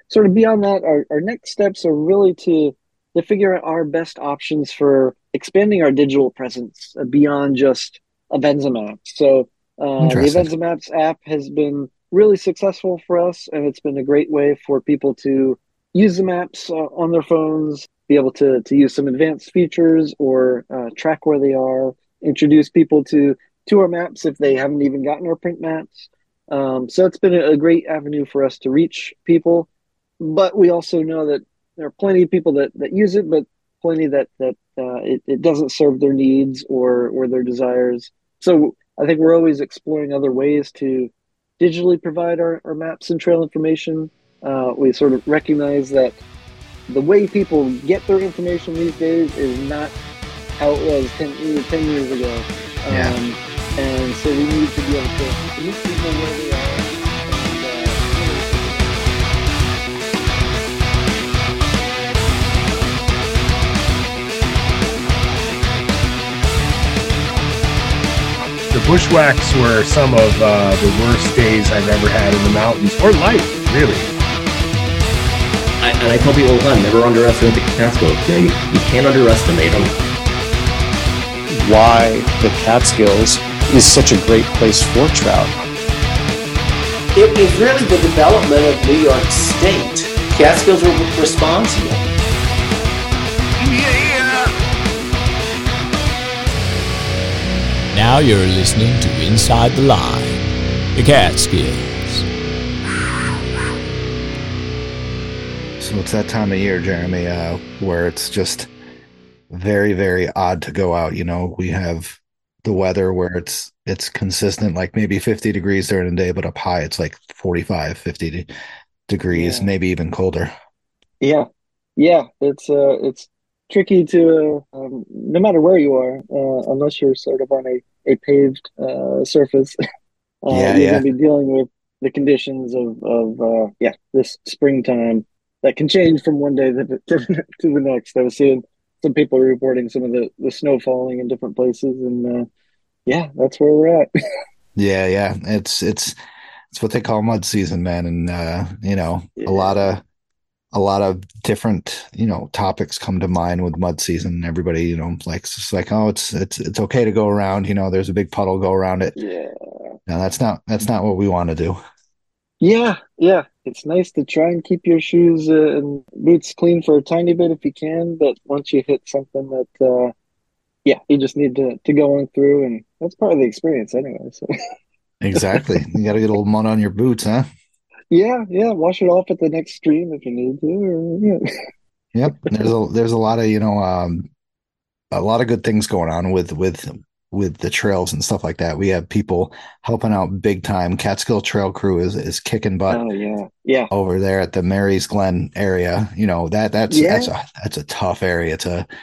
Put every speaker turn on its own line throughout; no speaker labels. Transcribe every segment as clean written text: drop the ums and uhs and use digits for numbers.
sort of beyond that, our next steps are really to figure out our best options for expanding our digital presence beyond just Avenza Maps. So the
Interesting.
Avenza Maps app has been really successful for us, and it's been a great way for people to use the maps on their phones, be able to use some advanced features or track where they are, introduce people to our maps if they haven't even gotten our print maps. So it's been a great avenue for us to reach people, but we also know that there are plenty of people that use it, but plenty that it doesn't serve their needs or their desires. So I think we're always exploring other ways to digitally provide our maps and trail information. We sort of recognize that the way people get their information these days is not how it was 10 years ago.
Yeah.
Um, and so we need to be able to meet people where they are and really figure out.
The bushwhacks were some of the worst days I've ever had in the mountains, or life, really.
And I tell people all the time, never underestimate the Catskills. You can't underestimate them.
Why the Catskills is such a great place for trout.
It was really the development of New York State. Catskills were responsible.
Now you're listening to Inside the Line, the Catskills.
So it's that time of year, Jeremy, where it's just very, very odd to go out. We have the weather where it's consistent, like maybe 50 degrees during the day, but up high it's like 45, 50 degrees,
Yeah,
maybe even colder.
yeah, yeah. It's tricky to no matter where you are, unless you're sort of on a paved surface.
Yeah,
You're going
yeah.
to be dealing with the conditions of yeah, this springtime that can change from one day to the next. I was seeing some people reporting some of the snow falling in different places, and yeah, that's where we're at.
Yeah, yeah. It's what they call mud season, man. And a lot
Yeah.
of different, topics come to mind with mud season. Everybody, like it's just like, oh, it's okay to go around, there's a big puddle, go around it.
Yeah.
Now that's not what we want to do.
Yeah, yeah. It's nice to try and keep your shoes and boots clean for a tiny bit if you can, but once you hit something that yeah, you just need to go on through, and that's part of the experience anyway. So
Exactly. You got to get a little mud on your boots, huh?
yeah, yeah, wash it off at the next stream if you need to. Yeah.
Yep. There's a lot of, a lot of good things going on with the trails and stuff like that. We have people helping out big time. Catskill Trail Crew is kicking butt
Oh yeah, yeah,
over there at the Mary's Glen area. That's
yeah.
a tough area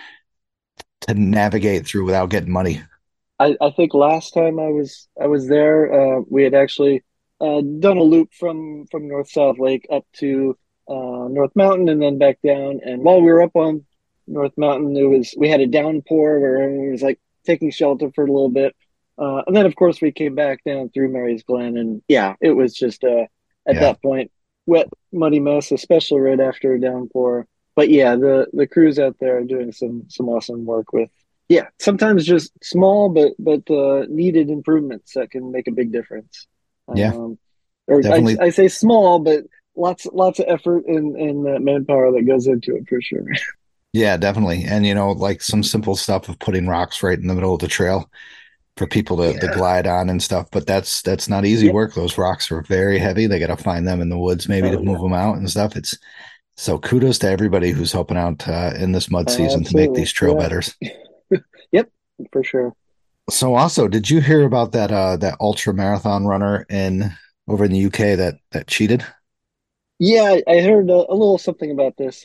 to navigate through without getting money.
I think last time I was there, we had actually done a loop from North South Lake up to North Mountain and then back down. And while we were up on North Mountain, we had a downpour where everyone was like taking shelter for a little bit. And then of course we came back down through Mary's Glen, and yeah, it was just at
Yeah.
that point wet, muddy mess, especially right after a downpour. But yeah, the crews out there are doing some awesome work with, yeah, sometimes just small but needed improvements that can make a big difference.
Yeah.
Um, or
Definitely.
I say small, but lots of effort and manpower that goes into it for sure.
Yeah, definitely. And like some simple stuff of putting rocks right in the middle of the trail for people to
Yeah.
glide on and stuff. But that's not easy
Yep.
work. Those rocks are very heavy. They got to find them in the woods maybe to
Oh
move
yeah.
them out and stuff. It's so kudos to everybody who's helping out in this mud season to make
Absolutely.
these trail
Yeah.
better.
Yep. For sure.
So also, did you hear about that ultra marathon runner in over in the UK that cheated?
Yeah, I heard a little something about this.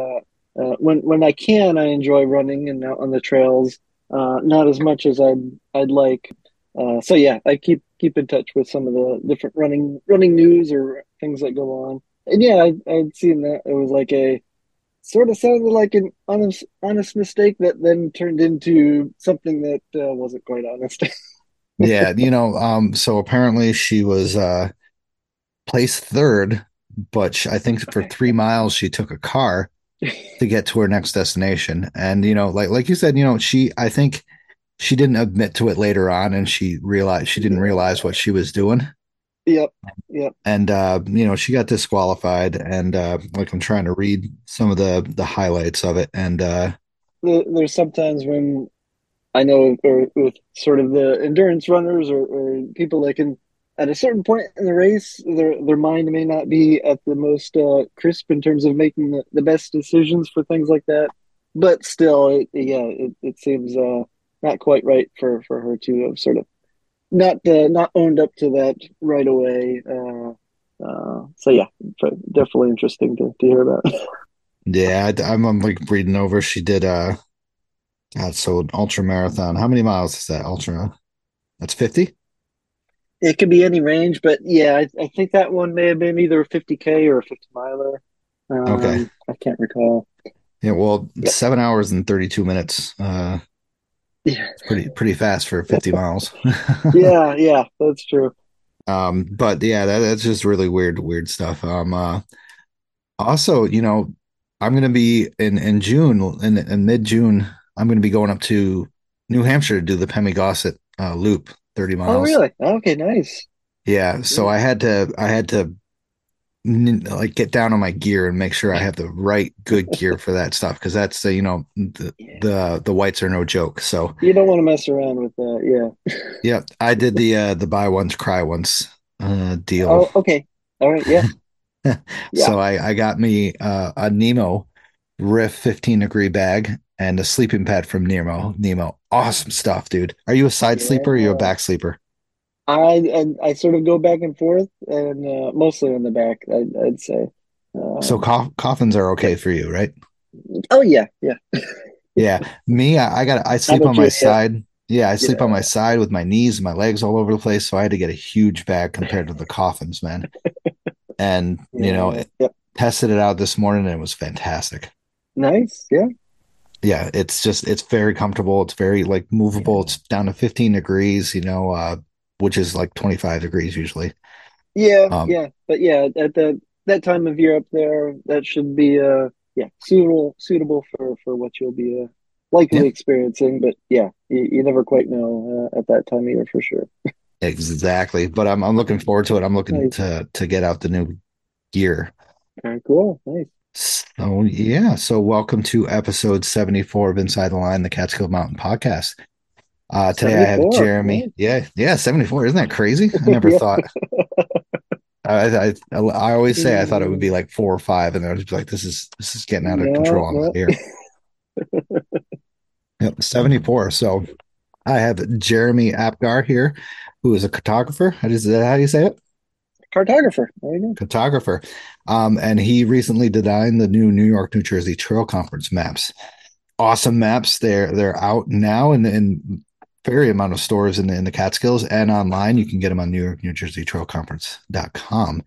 When I can, I enjoy running and out on the trails. Not as much as I'd like. So yeah, I keep in touch with some of the different running news or things that go on. And yeah, I'd seen that it was like a sort of sounded like an honest mistake that then turned into something that wasn't quite honest.
Yeah, so apparently she was placed third, but I think for 3 miles she took a car to get to her next destination. And like you said, I think she didn't admit to it later on, and she didn't realize what she was doing.
Yep. Yep.
And she got disqualified. And like I'm trying to read some of the highlights of it, and
There's sometimes when I know, or with sort of the endurance runners or people that can, at a certain point in the race, their mind may not be at the most crisp in terms of making the best decisions for things like that. But still, it seems not quite right for her to have sort of not owned up to that right away. So yeah, definitely interesting to hear about.
yeah, I'm like reading over. She did God, so an ultra marathon. How many miles is that ultra? That's 50.
It could be any range, but yeah, I think that one may have been either a 50K or a 50 miler.
Okay.
I can't recall.
Yeah, well,
Yep.
7 hours and 32 minutes.
Yeah,
It's pretty fast for 50 miles.
yeah, that's true.
But yeah, that's just really weird stuff. Also, I'm gonna be in June, in mid-June, I'm gonna be going up to New Hampshire to do the Pemigosset loop, 30
Oh,
miles.
really? Okay, nice.
Yeah, so
Yeah,
I had to like get down on my gear and make sure I have the right good gear for that stuff, because that's the
yeah.
the whites are no joke. So
You don't want to mess around with that. Yeah.
yeah, I did the buy once cry once deal.
Oh, okay. All right. Yeah, yeah.
So I got me a Nemo Riff 15-degree bag and a sleeping pad from Nemo. Awesome stuff, dude. Are you a side sleeper or are you a
Yeah.
back sleeper?
I sort of go back and forth, and mostly on the back, I'd say.
So
Um,
coffins are okay
yep.
for you, right?
Oh yeah, yeah.
Yeah. Me, I
How
sleep on
about
my
your hip?
side. Yeah, I sleep on my
Yeah,
side with my knees and my legs all over the place. So I had to get a huge bag compared to the coffins, man. And,
yeah, yep.
tested it out this morning and it was fantastic.
Nice. Yeah,
Yeah, it's very comfortable. It's very like movable. It's down to 15 degrees, which is like 25 degrees usually.
yeah,
Um,
yeah. But yeah, at that time of year up there, that should be yeah, suitable for what you'll be
yeah,
likely experiencing. But yeah, you never quite know at that time of year for sure.
exactly. But I'm looking forward to it. I'm looking
Nice.
to get out the new gear.
All right, cool. Nice.
So yeah, so welcome to episode 74 of Inside the Line, the Catskill Mountain Podcast. Today I have
74.
Jeremy.
Nice.
Yeah, 74. Isn't that crazy? I never
Yeah.
thought. I always say I thought it would be like 4 or 5, and I was like, this is getting out of
No,
control. I'm
no.
here. Yep, 74. So I have Jeremy Apgar here, who is a cartographer. Is that how you say it?
Cartographer. There you go.
Cartographer. And he recently designed the new New York, New Jersey Trail Conference maps. Awesome maps. They're out now in very amount of stores in the Catskills and online. You can get them on New York, New Jersey Trail Conference.com,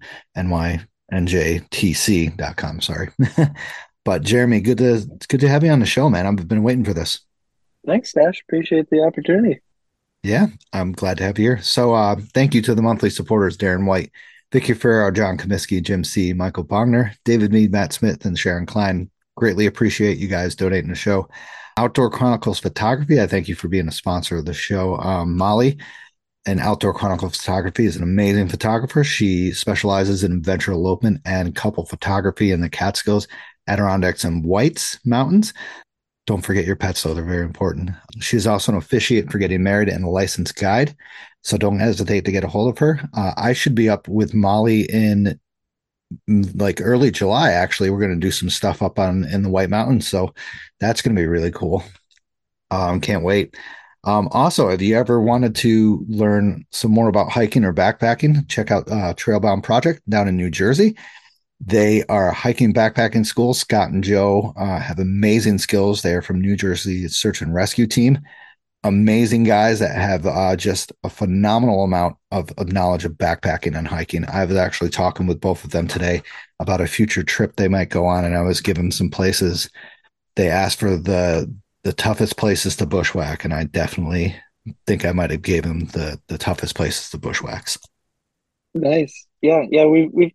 NYNJTC.com. Sorry. But Jeremy, good to have you on the show, man. I've been waiting for this.
Thanks, Dash. Appreciate the opportunity.
Yeah, I'm glad to have you here. So thank you to the monthly supporters, Darren White, Vicky Ferraro, John Comiskey, Jim C., Michael Bogner, David Mead, Matt Smith, and Sharon Klein. Greatly appreciate you guys donating the show. Outdoor Chronicles Photography, I thank you for being a sponsor of the show. Molly and Outdoor Chronicles Photography is an amazing photographer. She specializes in adventure elopement and couple photography in the Catskills, Adirondacks, and Whites Mountains. Don't forget your pets, though. They're very important. She's also an officiate for getting married and a licensed guide. So don't hesitate to get a hold of her. I should be up with Molly in like early July. Actually, we're going to do some stuff up in the White Mountains. So that's going to be really cool. Can't wait. Also, if you ever wanted to learn some more about hiking or backpacking, check out Trailbound Project down in New Jersey. They are a hiking backpacking school. Scott and Joe have amazing skills. They are from New Jersey Search and Rescue Team. Amazing guys that have just a phenomenal amount of knowledge of backpacking and hiking. I was actually talking with both of them today about a future trip they might go on, and I was giving some places. They asked for the toughest places to bushwhack, and I definitely think I might have gave them the toughest places to bushwhack.
Nice. Yeah, yeah. We've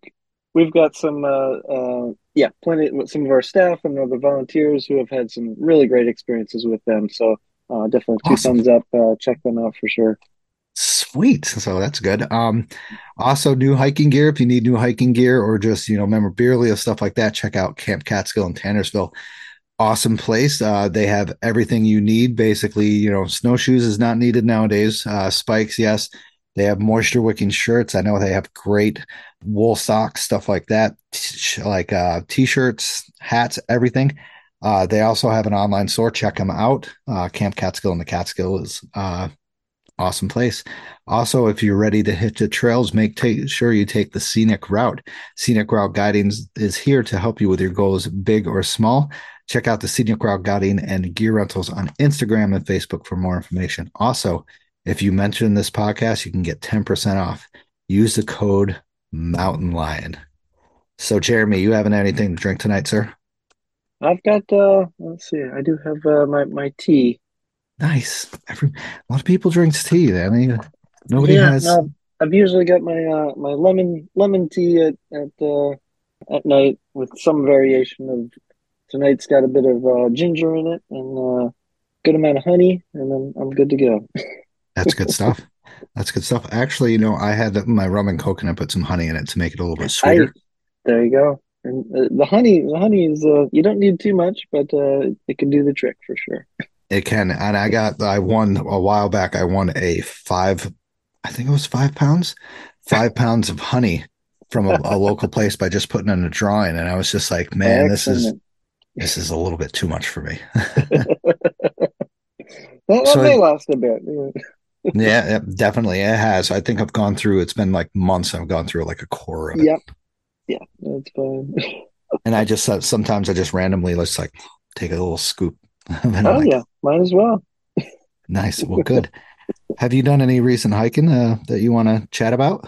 we've got some plenty with some of our staff and other volunteers who have had some really great experiences with them. So definitely two
Awesome.
thumbs up. Check them out for sure.
Sweet. So that's good. Also new hiking gear. If you need new hiking gear or just, memorabilia, stuff like that, check out Camp Catskill in Tannersville. Awesome place. They have everything you need. Basically, snowshoes is not needed nowadays. Spikes, yes. They have moisture wicking shirts. I know they have great wool socks, stuff like that, like t-shirts, hats, everything. They also have an online store. Check them out. Camp Catskill in the Catskill is awesome place. Also, if you're ready to hit the trails, sure you take the scenic route. Scenic route guiding is here to help you with your goals, big or small. Check out the Scenic Route Guiding and Gear Rentals on Instagram and Facebook for more information. Also, if you mention this podcast, you can get 10% off. Use the code Mountain Lion. So, Jeremy, you having anything to drink tonight, sir?
I've got let's see, I do have my tea.
Nice. A lot of people drinks tea. I mean, nobody
Yeah,
has.
I've usually got my lemon tea at night with some variation of tonight's got a bit of ginger in it and good amount of honey, and then I'm good to go.
That's good stuff. That's good stuff. Actually, I had my rum and coconut, put some honey in it to make it a little bit
I
sweeter.
There you go. And the honey is you don't need too much, but it can do the trick for sure.
It can. And I won a while back. I won I think it was 5 pounds, 5 pounds of honey from a local place by just putting in a drawing. And I was just like, man,
Excellent.
this is a little bit too much for me.
That
So
may last a bit.
yeah, definitely it has. I think I've gone through, it's been like months. I've gone through like a quarter of it.
Yep. Yeah, that's fine.
And I just sometimes I just randomly let's like take a little scoop. And I'm
Oh
like,
yeah, might as well.
nice. Well, good. Have you done any recent hiking that you want to chat about?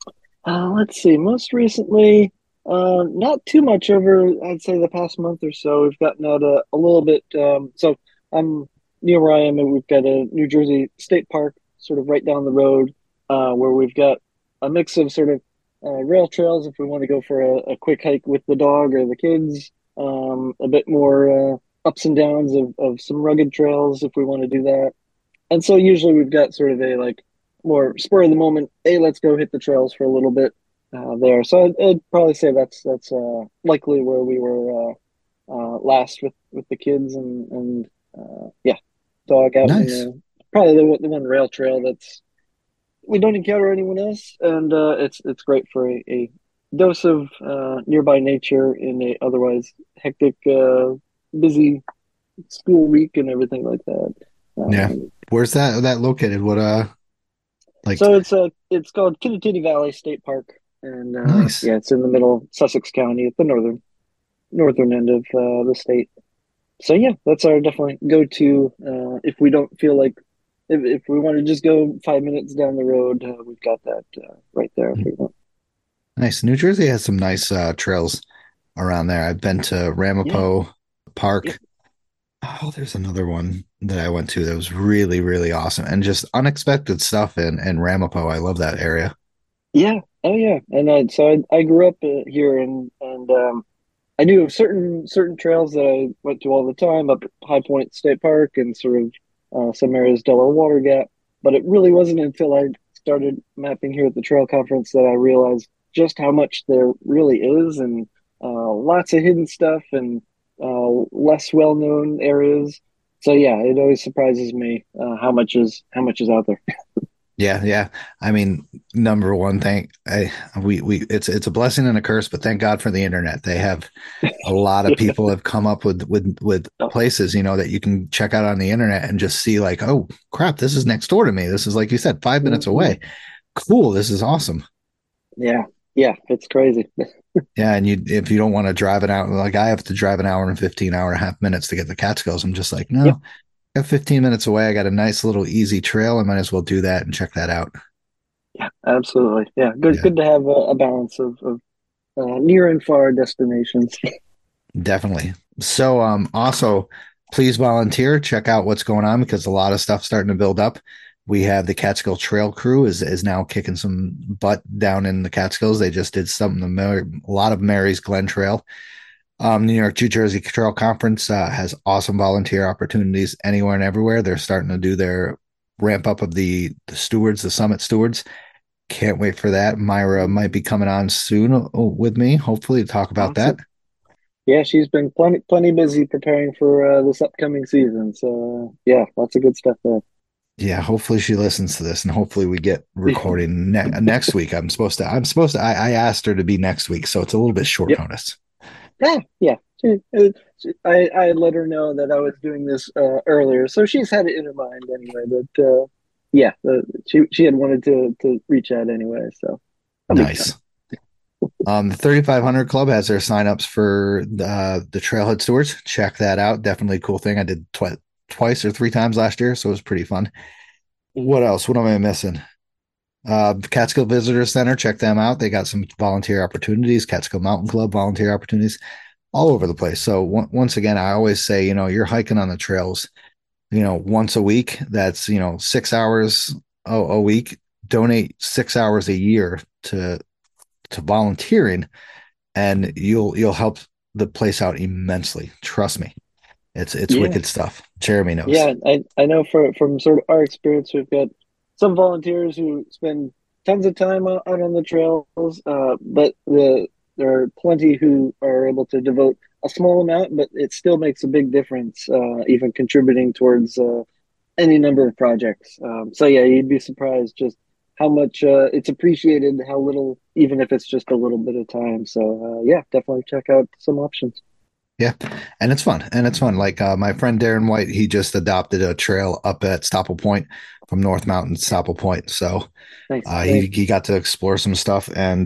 Let's see. Most recently, not too much over, I'd say the past month or so. We've gotten out a little bit. So I'm near where I am, and we've got a New Jersey State Park sort of right down the road, where we've got a mix of sort of rail trails if we want to go for a quick hike with the dog or the kids, a bit more ups and downs of some rugged trails if we want to do that. And so usually we've got sort of a like more spur of the moment, hey, let's go hit the trails for a little bit there. So I'd probably say that's likely where we were last with the kids and yeah, dog out in
Nice.
probably the one rail trail that's we don't encounter anyone else, and it's great for a dose of nearby nature in a otherwise hectic, busy school week and everything like that.
Yeah. Where's that located? What like
So it's called Kittatinny Valley State Park, and
nice.
yeah, it's in the middle of Sussex County at the northern end of the state. So yeah, that's our definitely go to if we don't feel like if we want to just go 5 minutes down the road, we've got that right there if we want.
Nice. New Jersey has some nice trails around there. I've been to
Yeah,
Ramapo
yeah,
Park. Oh, there's another one that I went to that was really, really awesome and just unexpected stuff in Ramapo. I love that area.
yeah. Oh yeah, and I grew up here and I knew of certain trails that I went to all the time up at High Point State Park and sort of some areas Delaware Water Gap. But it really wasn't until I started mapping here at the trail conference that I realized just how much there really is, and lots of hidden stuff and less well known areas. So yeah, it always surprises me how much is out there.
Yeah, yeah. I mean, number one thing, we it's a blessing and a curse, but thank God for the internet. They have a lot of people have come up with places, that you can check out on the internet and just see like, oh crap, this is next door to me. This is like you said, 5 minutes
Mhm.
away. Cool, this is awesome.
Yeah, yeah, it's crazy.
Yeah, and if you don't want to drive it out, like I have to drive an hour and 15 hour and a half minutes to get the Catskills. I'm just like,
Yep.
no, I got 15 minutes away. I got a nice little easy trail. I might as well do that and check that out.
Yeah, absolutely. Yeah,
Yeah,
good to have a balance of near and far destinations.
definitely. So, also please volunteer, check out what's going on because a lot of stuff's starting to build up. We have the Catskill Trail Crew is now kicking some butt down in the Catskills. They just did something, a lot of Mary's Glen Trail. New York, New Jersey Trail Conference has awesome volunteer opportunities anywhere and everywhere. They're starting to do their ramp up of the stewards, the summit stewards. Can't wait for that. Myra might be coming on soon with me, hopefully, to talk about
Awesome.
that.
Yeah, she's been plenty busy preparing for this upcoming season. So yeah, lots of good stuff there.
Yeah, hopefully she listens to this, and hopefully we get recording next week. I asked her to be next week, so it's a little bit short
Yep.
notice.
Yeah. I let her know that I was doing this earlier, so she's had it in her mind anyway. But she had wanted to reach out anyway, so
nice. The 3500 Club has their signups for the Trailhead Stewards. Check that out. Definitely a cool thing. I did twice or 3 times last year, so it was pretty fun. What else? What am I missing? Catskill Visitor Center. Check them out. They got some volunteer opportunities. Catskill Mountain Club volunteer opportunities all over the place. So once again, I always say, you're hiking on the trails, once a week. That's 6 hours a week. Donate 6 hours a year to volunteering, and you'll help the place out immensely. Trust me. It's wicked stuff. Jeremy knows.
Yeah, I know from sort of our experience, we've got some volunteers who spend tons of time out on the trails, but there are plenty who are able to devote a small amount, but it still makes a big difference, even contributing towards any number of projects. So yeah, you'd be surprised just how much it's appreciated, how little, even if it's just a little bit of time. So yeah, definitely check out some options.
Yeah, and it's fun. Like my friend Darren White, he just adopted a trail up at Stopple Point from North Mountain to Stopple Point. So
Nice.
he got to explore some stuff, and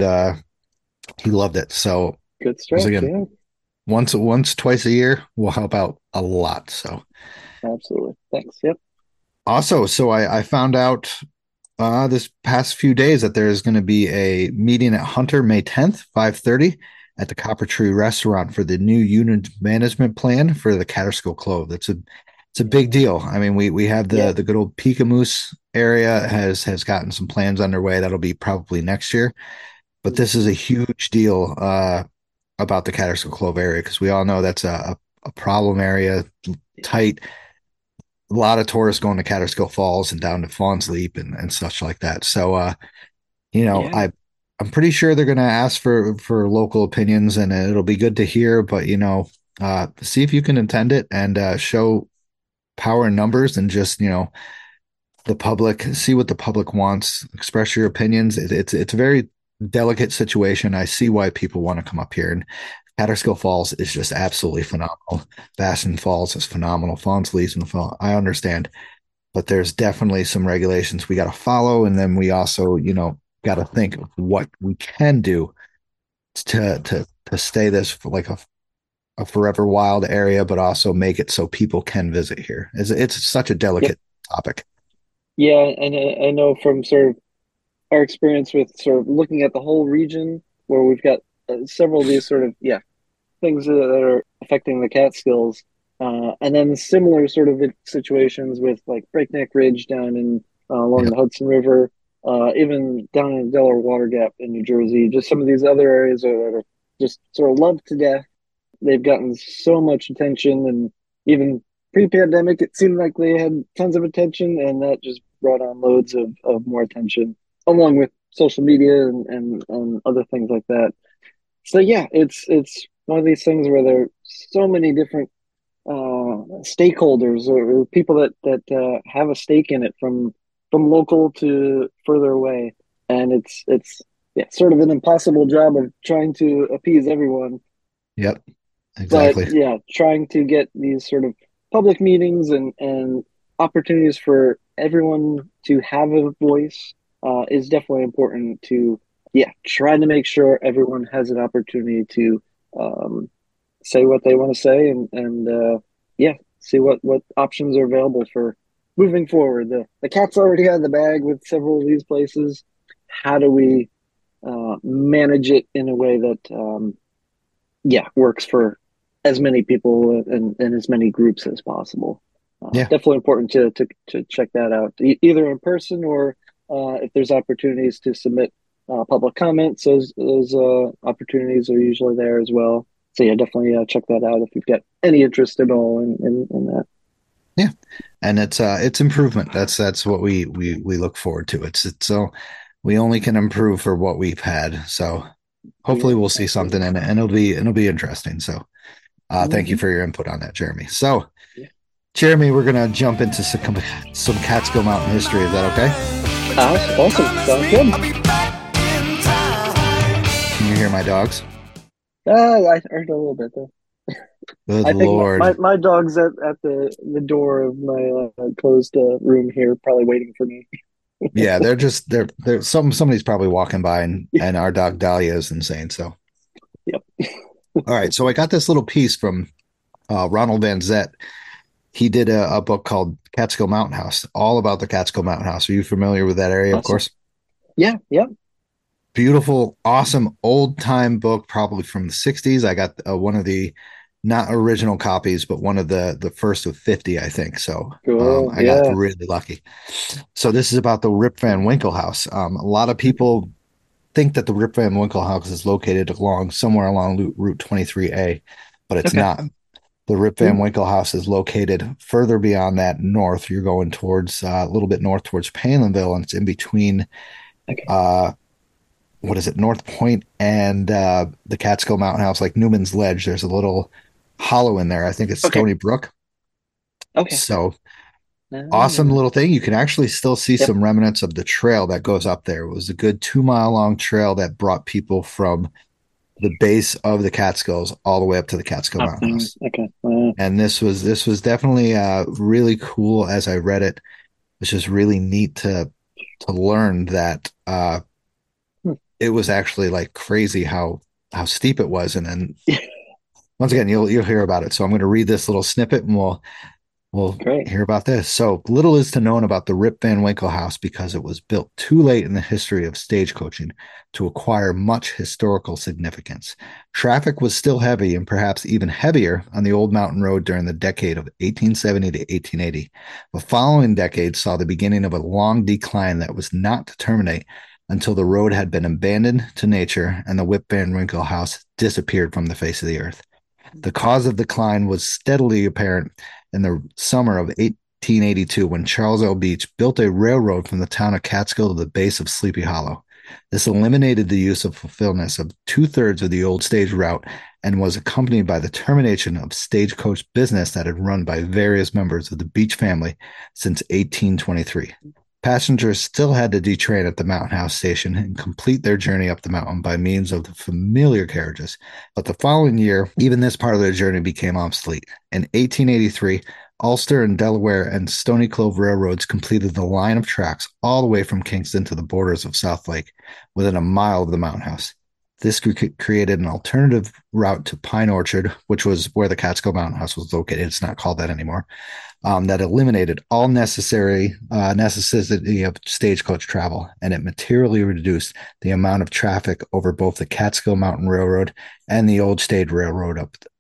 he loved it. So
good stuff.
Again, once, twice a year will help out a lot. So
absolutely. Thanks. Yep.
Also, so I found out this past few days that there is going to be a meeting at Hunter May 10th, 5:30 at the Copper Tree Restaurant for the new unit management plan for the Catskill Clove. It's a big deal. I mean, we have the good old Peekamoose area has gotten some plans underway. That'll be probably next year, but this is a huge deal about the Catskill Clove area, because we all know that's a problem area, tight. A lot of tourists going to Catskill Falls and down to Fawn's Leap and such like that. So, I'm pretty sure they're going to ask for local opinions, and it'll be good to hear. But see if you can attend it and show power in numbers, and just the public, see what the public wants, express your opinions. It's a very delicate situation. I see why people want to come up here, and Catskill Falls is just absolutely phenomenal. Bastion Falls is phenomenal. Fawn's Leap and Fall, I understand, but there's definitely some regulations we got to follow, and then we also got to think of what we can do to stay this for like a forever wild area, but also make it so people can visit here. It's such a delicate topic.
Yeah, and I know from sort of our experience with sort of looking at the whole region, where we've got several of these sort of things that are affecting the Catskills, and then similar sort of situations with like Breakneck Ridge down in along the Hudson River. Even down in Delaware Water Gap in New Jersey, just some of these other areas that are just sort of loved to death. They've gotten so much attention, and even pre-pandemic, it seemed like they had tons of attention, and that just brought on loads of more attention, along with social media and other things like that. So yeah, it's one of these things where there are so many different stakeholders or people that have a stake in it, from local to further away, and it's sort of an impossible job of trying to appease everyone.
Yep, exactly.
But trying to get these sort of public meetings and opportunities for everyone to have a voice is definitely important to try to make sure everyone has an opportunity to say what they want to say, and see what options are available for moving forward. The cat's already out of the bag with several of these places. How do we manage it in a way that works for as many people and as many groups as possible?
Yeah.
Definitely important to check that out, either in person or if there's opportunities to submit public comments. Those opportunities are usually there as well. So yeah, definitely check that out if you've got any interest at all in that.
Yeah. And it's improvement. That's what we look forward to. It's so we only can improve for what we've had. So hopefully
Yeah,
we'll see something in it, and it'll be interesting. So thank you
Mhm.
for your input on that, Jeremy. So
Yeah.
Jeremy, we're gonna jump into some Catskill Mountain history. Is that okay?
Awesome. Sounds good.
Can you hear my dogs?
I heard a little bit there.
Good
I think
Lord.
my dog's at the door of my closed room here, probably waiting for me.
Yeah, they're somebody's probably walking by, and our dog Dahlia is insane. So
Yep.
all right, so I got this little piece from Ronald Van Zett. He did a book called Catskill Mountain House, all about the Catskill Mountain House. Are you familiar with that area? Of
Awesome.
course.
Yeah. Yep.
Beautiful, awesome old time book, probably from the 60s. I got one of the not original copies, but one of the first of 50, I think. So
Cool.
I got
Yeah.
really lucky. So this is about the Rip Van Winkle house. A lot of people think that the Rip Van Winkle house is located somewhere along Route 23A, but it's
Okay.
not. The Rip Van
Mhm.
Winkle house is located further beyond that north. You're going towards a little bit north towards Palinville, and it's in between
Okay.
what is it, North Point and the Catskill Mountain House, like Newman's Ledge. There's a little hollow in there. I think it's
Okay.
Stony Brook.
Okay.
So awesome little thing. You can actually still see
Yep.
some remnants of the trail that goes up there. It was a good 2 mile long trail that brought people from the base of the Catskills all the way up to the Catskill Mountain House.
Okay.
And this was definitely really cool as I read it. It's just really neat to learn that
Hmm.
it was actually like crazy how steep it was. And then once again, you'll hear about it. So I'm going to read this little snippet, and we'll
Great.
hear about this. So little is to known about the Rip Van Winkle house because it was built too late in the history of stagecoaching to acquire much historical significance. Traffic was still heavy and perhaps even heavier on the old mountain road during the decade of 1870 to 1880. The following decade saw the beginning of a long decline that was not to terminate until the road had been abandoned to nature and the Rip Van Winkle house disappeared from the face of the earth. The cause of decline was steadily apparent in the summer of 1882 when Charles L. Beach built a railroad from the town of Catskill to the base of Sleepy Hollow. This eliminated the use of fulfillment of 2/3 of the old stage route and was accompanied by the termination of stagecoach business that had run by various members of the Beach family since 1823. Passengers still had to detrain at the Mountain House station and complete their journey up the mountain by means of the familiar carriages. But the following year, even this part of their journey became obsolete. In 1883, Ulster and Delaware and Stony Cove railroads completed the line of tracks all the way from Kingston to the borders of South Lake, within a mile of the Mountain House. This created an alternative route to Pine Orchard, which was where the Catskill Mountain House was located. It's not called that anymore. That eliminated all necessity of stagecoach travel, and it materially reduced the amount of traffic over both the Catskill Mountain Railroad and the Old Stage route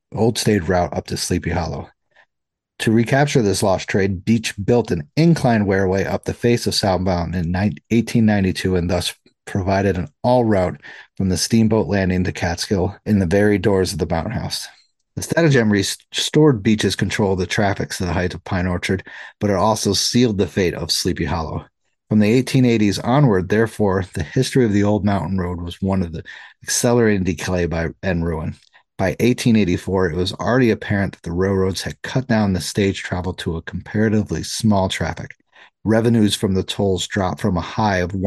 up to Sleepy Hollow. To recapture this lost trade, Beach built an inclined railway up the face of South Mountain in 1892 and thus provided an all route from the steamboat landing to Catskill in the very doors of the Mountain House. The stratagem restored Beach's control of the traffic to the height of Pine Orchard, but it also sealed the fate of Sleepy Hollow. From the 1880s onward, therefore, the history of the old mountain road was one of the accelerating decay and ruin. By 1884, it was already apparent that the railroads had cut down the stage travel to a comparatively small traffic. Revenues from the tolls dropped from a high of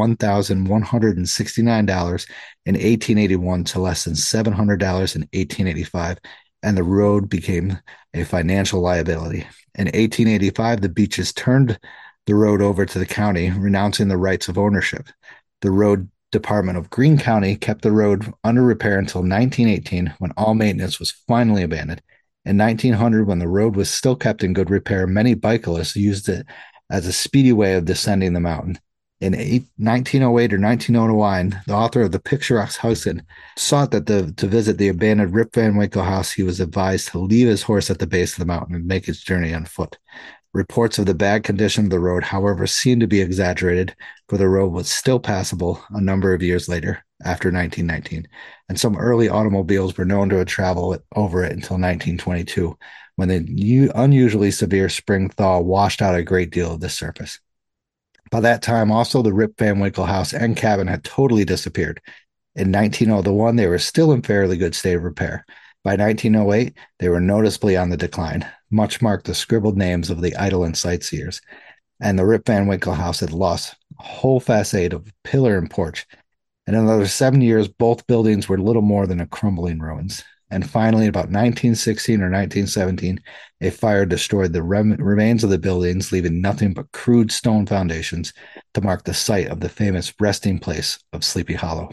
$1,169 in 1881 to less than $700 in 1885, and the road became a financial liability. In 1885, the Beaches turned the road over to the county, renouncing the rights of ownership. The road department of Greene County kept the road under repair until 1918, when all maintenance was finally abandoned. In 1900, when the road was still kept in good repair, many bicyclists used it as a speedy way of descending the mountain. In 1908 or 1909, the author of The Picturesque Hudson sought that to visit the abandoned Rip Van Winkle house. He was advised to leave his horse at the base of the mountain and make his journey on foot. Reports of the bad condition of the road, however, seem to be exaggerated, for the road was still passable a number of years later, after 1919, and some early automobiles were known to travel over it until 1922, when the unusually severe spring thaw washed out a great deal of the surface. By that time, also, the Rip Van Winkle house and cabin had totally disappeared. In 1901, they were still in fairly good state of repair. By 1908, they were noticeably on the decline, much marked the scribbled names of the idle and sightseers. And the Rip Van Winkle house had lost a whole facade of pillar and porch. In another 7 years, both buildings were little more than a crumbling ruins. And finally, in about 1916 or 1917, a fire destroyed the remains of the buildings, leaving nothing but crude stone foundations to mark the site of the famous resting place of Sleepy Hollow.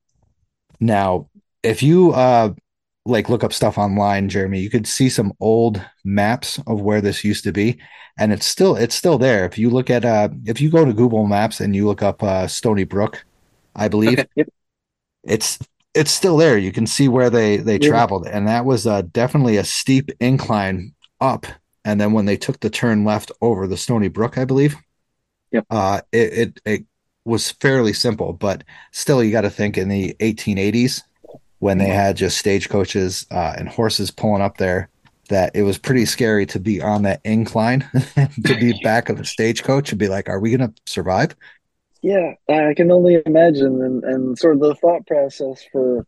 Now, if you look up stuff online, Jeremy, you could see some old maps of where this used to be, and it's still there. If you look at if you go to Google Maps and you look up Stony Brook, I believe,
Okay. Yep.
it's still there. You can see where they traveled, and that was definitely a steep incline up. And then when they took the turn left over the Stony Brook, I believe,
Yep.
It was fairly simple, but still, you got to think in the 1880s when they had just stagecoaches and horses pulling up there, that it was pretty scary to be on that incline, to be back of the stagecoach and be like, are we going to survive?
Yeah, I can only imagine, and sort of the thought process for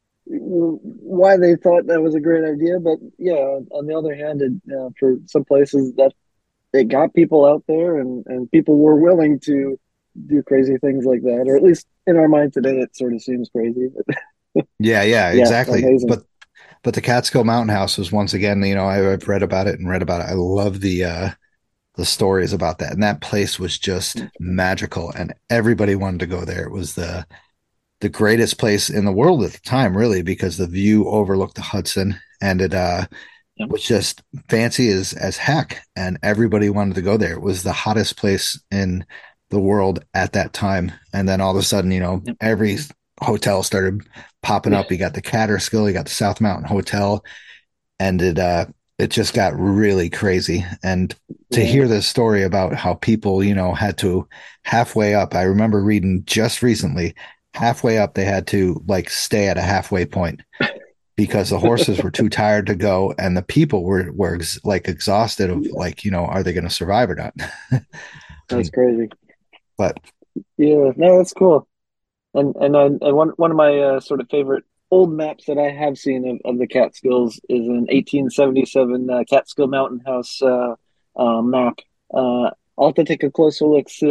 why they thought that was a great idea. But yeah, on the other hand, for some places that it got people out there, and people were willing to do crazy things like that, or at least in our mind today, it sort of seems crazy. But
Yeah,
yeah,
exactly.
amazing.
But the Catskill Mountain House was, once again, I've read about it and read about it. I love the stories about that, and that place was just magical, and everybody wanted to go there. It was the greatest place in the world at the time, really, because the view overlooked the Hudson, and it
Yep.
was just fancy as heck, and everybody wanted to go there. It was the hottest place in the world at that time, and then all of a sudden,
Yep.
every hotel started popping up. You got the Catterskill, you got the South Mountain Hotel, and it just got really crazy. And to
Yeah.
hear this story about how people, had to halfway up. I remember reading just recently, halfway up, they had to stay at a halfway point because the horses were too tired to go, and the people were exhausted of are they going to survive or not? I
That's
mean,
crazy.
but
Yeah, no, that's cool. And one of my sort of favorite old maps that I have seen of the Catskills is an 1877 Catskill Mountain House map. I'll have to take a closer look, see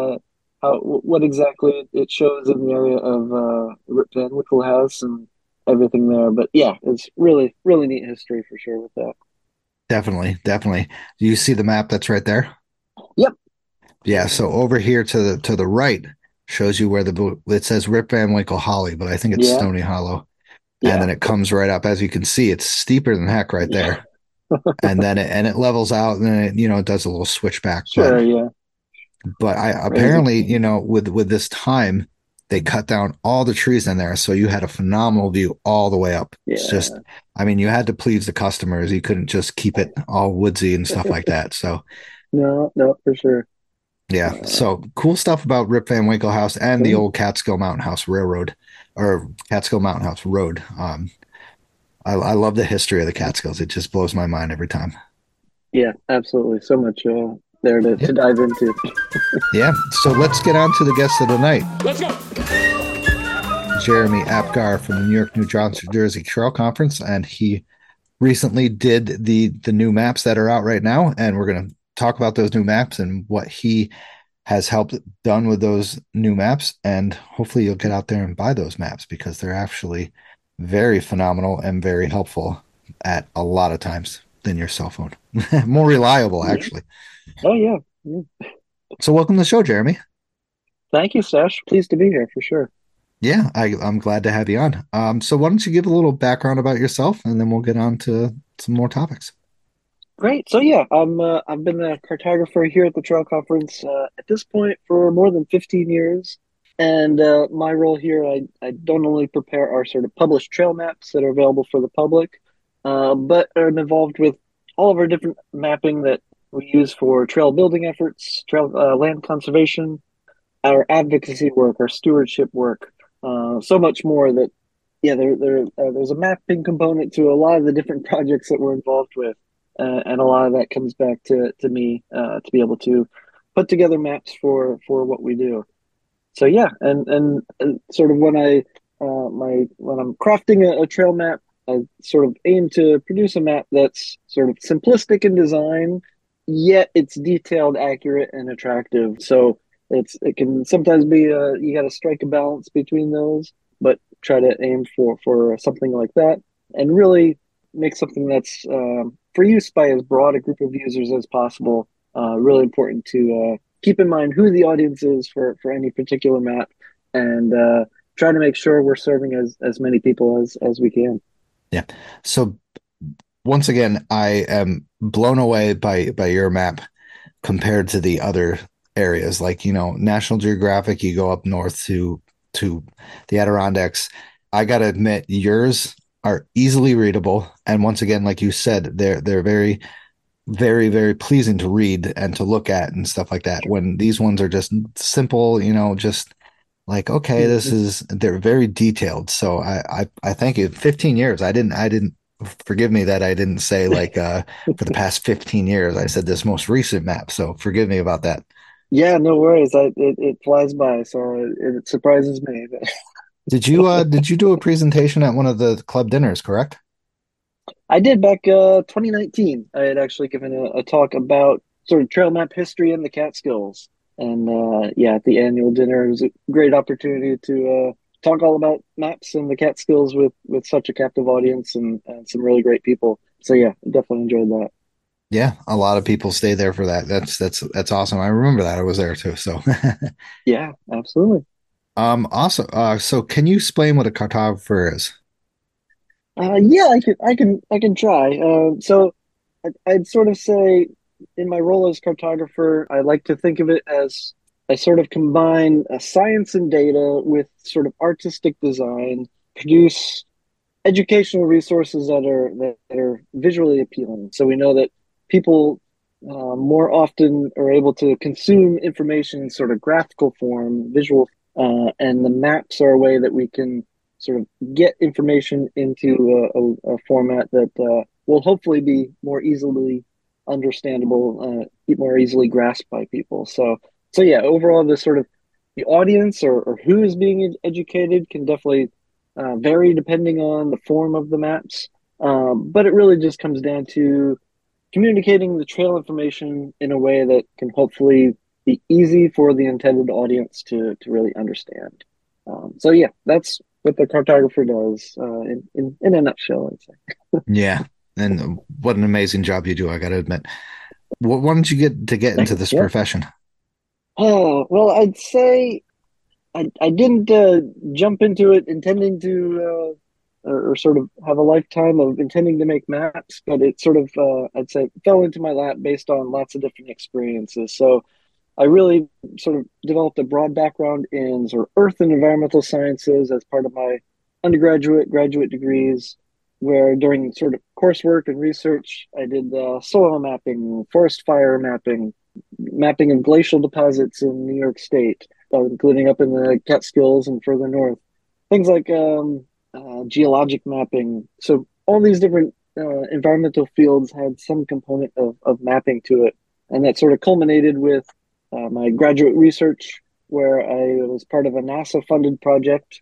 what exactly it shows in the area of Rip Van Winkle House and everything there. But yeah, it's really, really neat history for sure with that.
definitely, definitely. Do you see the map that's right there?
Yep.
Yeah. So over here to the right shows you where it says Rip Van Winkle Holly, but I think it's
Yeah.
Stony Hollow.
Yeah.
And then it comes right up. As you can see, it's steeper than heck right there. And then it levels out, and then it does a little switchback.
Sure. Yeah.
But apparently, with this time, they cut down all the trees in there, so you had a phenomenal view all the way up.
Yeah.
It's just, I mean, you had to please the customers. You couldn't just keep it all woodsy and stuff like that. So
No, for sure.
yeah, so cool stuff about Rip Van Winkle House and the old Catskill Mountain House Railroad, or Catskill Mountain House Road. I love the history of the Catskills. It just blows my mind every time.
Yeah, absolutely. So much there to dive into.
Yeah, so let's get on to the guest of the night.
Let's go.
Jeremy Apgar from the New York, New Jersey Trail Conference, and he recently did the new maps that are out right now, and we're going to talk about those new maps and what he has helped done with those new maps, and hopefully you'll get out there and buy those maps because they're actually very phenomenal and very helpful at a lot of times than your cell phone. More reliable, actually.
Oh, yeah.
So welcome to the show, Jeremy.
Thank you, Sash. Pleased to be here for sure.
Yeah, I'm glad to have you on. So why don't you give a little background about yourself, and then we'll get on to some more topics.
Great. So yeah, I've been a cartographer here at the Trail Conference at this point for more than 15 years. And my role here, I don't only prepare our sort of published trail maps that are available for the public, but am involved with all of our different mapping that we use for trail building efforts, trail land conservation, our advocacy work, our stewardship work, so much more that, yeah, there's a mapping component to a lot of the different projects that we're involved with. And a lot of that comes back to me to be able to put together maps for what we do. So yeah, and sort of when when I'm crafting a trail map, I sort of aim to produce a map that's sort of simplistic in design, yet it's detailed, accurate, and attractive. So it can sometimes be you got to strike a balance between those, but try to aim for something like that, and really make something that's for use by as broad a group of users as possible. Really important to keep in mind who the audience is for any particular map, and try to make sure we're serving as many people as we can.
Yeah. So once again, I am blown away by your map compared to the other areas. Like, National Geographic, you go up north to the Adirondacks. I gotta admit, yours are easily readable, and once again, like you said, they're very, very, very pleasing to read and to look at and stuff like that. When these ones are just simple, just like, okay, they're very detailed. So I thank you. 15 years. I didn't forgive me that I didn't say like for the past 15 years. I said this most recent map. So forgive me about that.
Yeah, no worries. It flies by, so it surprises me.
Did you do a presentation at one of the club dinners, correct?
I did back 2019. I had actually given a talk about sort of trail map history in the Catskills, and yeah, at the annual dinner, it was a great opportunity to talk all about maps in the Catskills with such a captive audience and some really great people. So yeah, definitely enjoyed that.
Yeah, a lot of people stay there for that. That's awesome. I remember that. I was there too. So
Yeah, absolutely.
awesome. So can you explain what a cartographer is?
Yeah, I can try. So I'd sort of say in my role as cartographer, I like to think of it as I sort of combine science and data with sort of artistic design, produce educational resources that are visually appealing. So we know that people more often are able to consume information in sort of graphical form, visual, and the maps are a way that we can sort of get information into a format that will hopefully be more easily understandable, more easily grasped by people. So yeah, overall, the sort of the audience or who is being educated can definitely vary depending on the form of the maps. But it really just comes down to communicating the trail information in a way that can hopefully be easy for the intended audience to really understand. So yeah, that's what the cartographer does in a nutshell, I'd say.
Yeah, and what an amazing job you do. I got to admit. Why did you get into this
Yeah.
profession?
Oh, well, I'd say I didn't jump into it intending to or sort of have a lifetime of intending to make maps, but it sort of I'd say fell into my lap based on lots of different experiences. So I really sort of developed a broad background in sort of earth and environmental sciences as part of my graduate degrees, where during sort of coursework and research, I did soil mapping, forest fire mapping, mapping of glacial deposits in New York State, including up in the Catskills and further north. Things like geologic mapping. So all these different environmental fields had some component of mapping to it, and that sort of culminated with my graduate research, where I was part of a NASA-funded project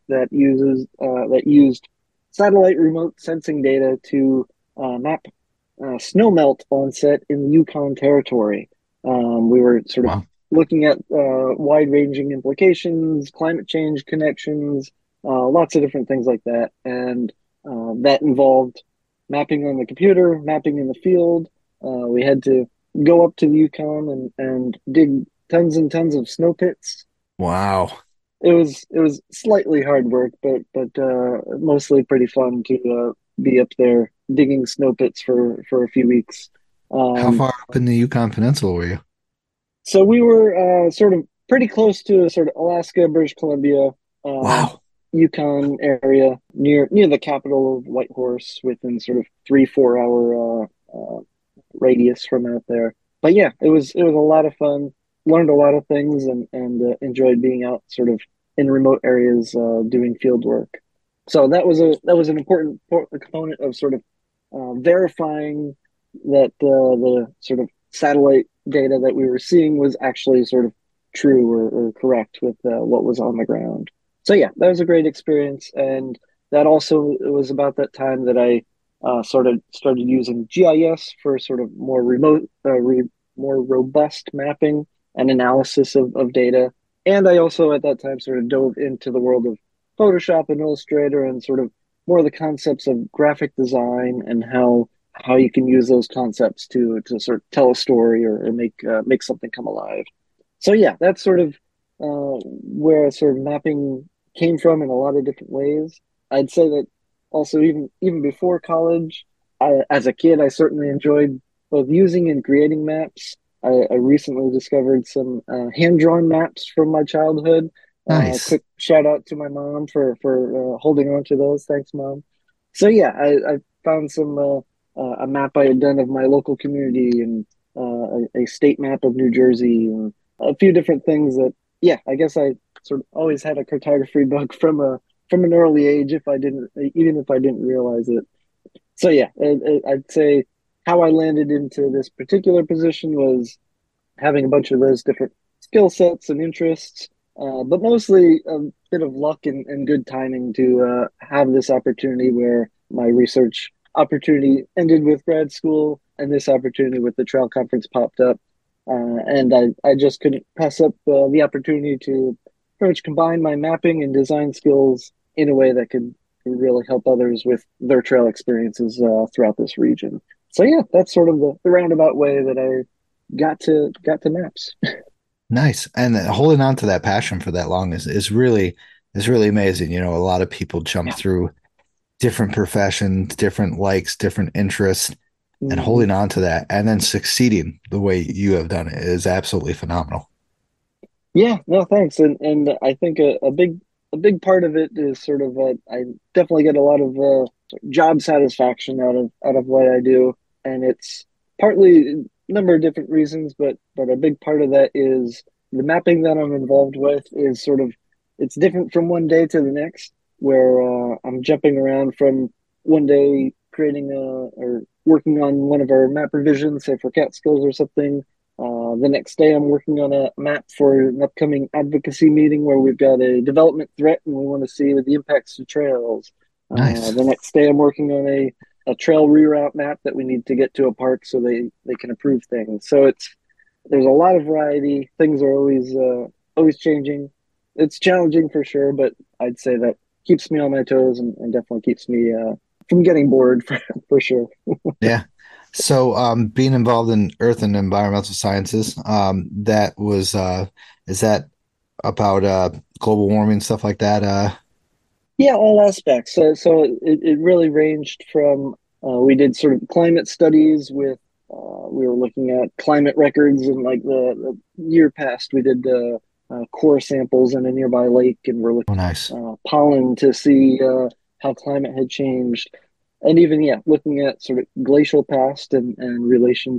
that used satellite remote sensing data to map snowmelt onset in the Yukon Territory. We were sort of
Wow.
looking at wide-ranging implications, climate change connections, lots of different things like that, and that involved mapping on the computer, mapping in the field. We had to go up to the Yukon and dig tons and tons of snow pits.
Wow.
It was slightly hard work, but mostly pretty fun to be up there digging snow pits for a few weeks.
How
Um,
far up in the Yukon Peninsula were you?
so we were sort of pretty close to sort of Alaska, British Columbia, uh,
Wow.
Yukon area near the capital of Whitehorse, within sort of 3-4 hour radius from out there. but yeah, it was a lot of fun. Learned a lot of things and enjoyed being out sort of in remote areas doing field work. So that was an important component of sort of verifying that the sort of satellite data that we were seeing was actually sort of true or correct with what was on the ground. So yeah, that was a great experience, and that also it was about that time that I sort of started using GIS for sort of more remote, more robust mapping and analysis of data. And I also at that time sort of dove into the world of Photoshop and Illustrator and sort of more of the concepts of graphic design and how you can use those concepts to sort of tell a story or make something come alive. So yeah, that's sort of where sort of mapping came from in a lot of different ways. I'd say that also even before college, as a kid, I certainly enjoyed both using and creating maps. I recently discovered some hand drawn maps from my childhood.
Nice.
Quick shout out to my mom for holding on to those. Thanks, mom. So yeah, I found some a map I had done of my local community and a state map of New Jersey and a few different things that yeah, I guess I sort of always had a cartography bug from an early age if I didn't even if I didn't realize it. So yeah, I'd say how I landed into this particular position was having a bunch of those different skill sets and interests, but mostly a bit of luck and good timing to have this opportunity where my research opportunity ended with grad school and this opportunity with the trail conference popped up. And I just couldn't pass up the opportunity to pretty much combine my mapping and design skills in a way that could really help others with their trail experiences throughout this region. So yeah, that's sort of the roundabout way that I got to maps.
Nice. And holding on to that passion for that long is really amazing. You know, a lot of people jump
Yeah.
through different professions, different likes, different interests, and
Mhm.
holding on to that and then succeeding the way you have done it is absolutely phenomenal.
Yeah, no, thanks. And I think a big part of it is sort of I definitely get a lot of job satisfaction out of what I do, and it's partly a number of different reasons, but a big part of that is the mapping that I'm involved with is sort of it's different from one day to the next, where I'm jumping around from one day creating or working on one of our map revisions, say for Catskills or something. The next day, I'm working on a map for an upcoming advocacy meeting where we've got a development threat and we want to see the impacts to trails.
Nice.
The next day, I'm working on a trail reroute map that we need to get to a park so they can approve things. So there's a lot of variety. Things are always changing. It's challenging for sure, but I'd say that keeps me on my toes and definitely keeps me from getting bored for sure.
Yeah. So, being involved in earth and environmental sciences, that was, is that about global warming, stuff like that?
Yeah, all aspects. So it really ranged from we did sort of climate studies with we were looking at climate records and like the year past we did core samples in a nearby lake and we're
Oh,
looking
nice.
at pollen to see how climate had changed and even yeah looking at sort of glacial past and relation